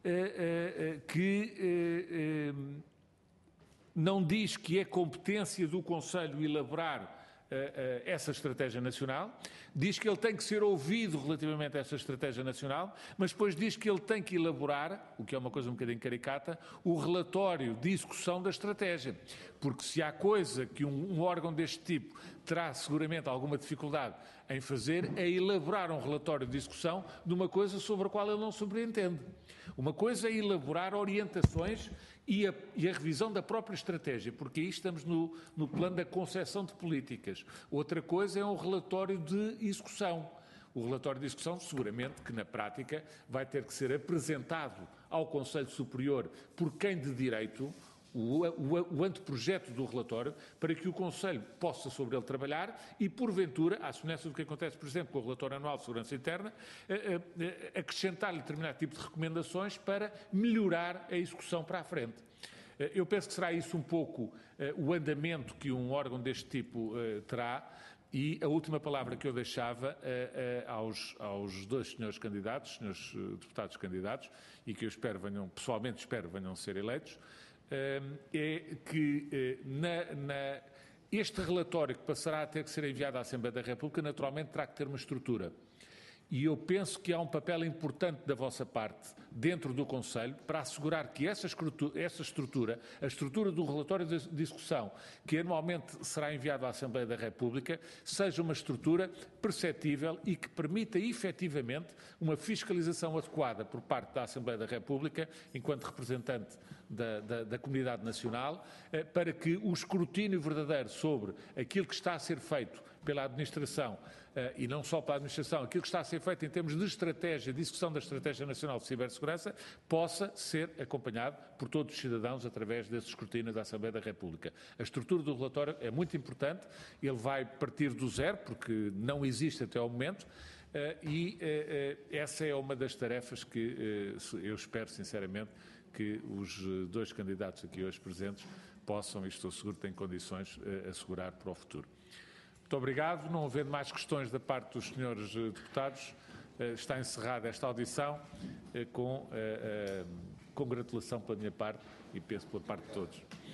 que não diz que é competência do Conselho elaborar essa estratégia nacional, diz que ele tem que ser ouvido relativamente a essa estratégia nacional, mas depois diz que ele tem que elaborar, o que é uma coisa um bocadinho caricata, o relatório de execução da estratégia. Porque se há coisa que um órgão deste tipo terá seguramente alguma dificuldade em fazer, é elaborar um relatório de execução de uma coisa sobre a qual ele não sobreentende. Uma coisa é elaborar orientações e a revisão da própria estratégia, porque aí estamos no plano da concepção de políticas. Outra coisa é um relatório de execução. O relatório de execução, seguramente que na prática vai ter que ser apresentado ao Conselho Superior por quem de direito, o anteprojeto do relatório, para que o Conselho possa sobre ele trabalhar e, porventura, à semelhança do que acontece, por exemplo, com o relatório anual de segurança interna, acrescentar-lhe determinado tipo de recomendações para melhorar a execução para a frente. Eu penso que será isso um pouco o andamento que um órgão deste tipo terá. E a última palavra que eu deixava aos dois senhores candidatos, senhores deputados candidatos, e que eu pessoalmente espero venham ser eleitos, é que este relatório que passará a ter que ser enviado à Assembleia da República naturalmente terá que ter uma estrutura. E eu penso que há um papel importante da vossa parte dentro do Conselho para assegurar que essa estrutura, a estrutura do relatório de discussão, que anualmente será enviado à Assembleia da República, seja uma estrutura perceptível e que permita efetivamente uma fiscalização adequada por parte da Assembleia da República, enquanto representante da comunidade nacional, para que o escrutínio verdadeiro sobre aquilo que está a ser feito pela administração, e não só pela administração, aquilo que está a ser feito em termos de estratégia, de execução da Estratégia Nacional de Cibersegurança, possa ser acompanhado por todos os cidadãos através desse escrutínio da Assembleia da República. A estrutura do relatório é muito importante, ele vai partir do zero, porque não existe até ao momento, e essa é uma das tarefas que eu espero, sinceramente, que os dois candidatos aqui hoje presentes possam, e estou seguro que têm condições, assegurar para o futuro. Muito obrigado. Não havendo mais questões da parte dos senhores deputados, está encerrada esta audição com congratulação pela minha parte e penso pela parte de todos.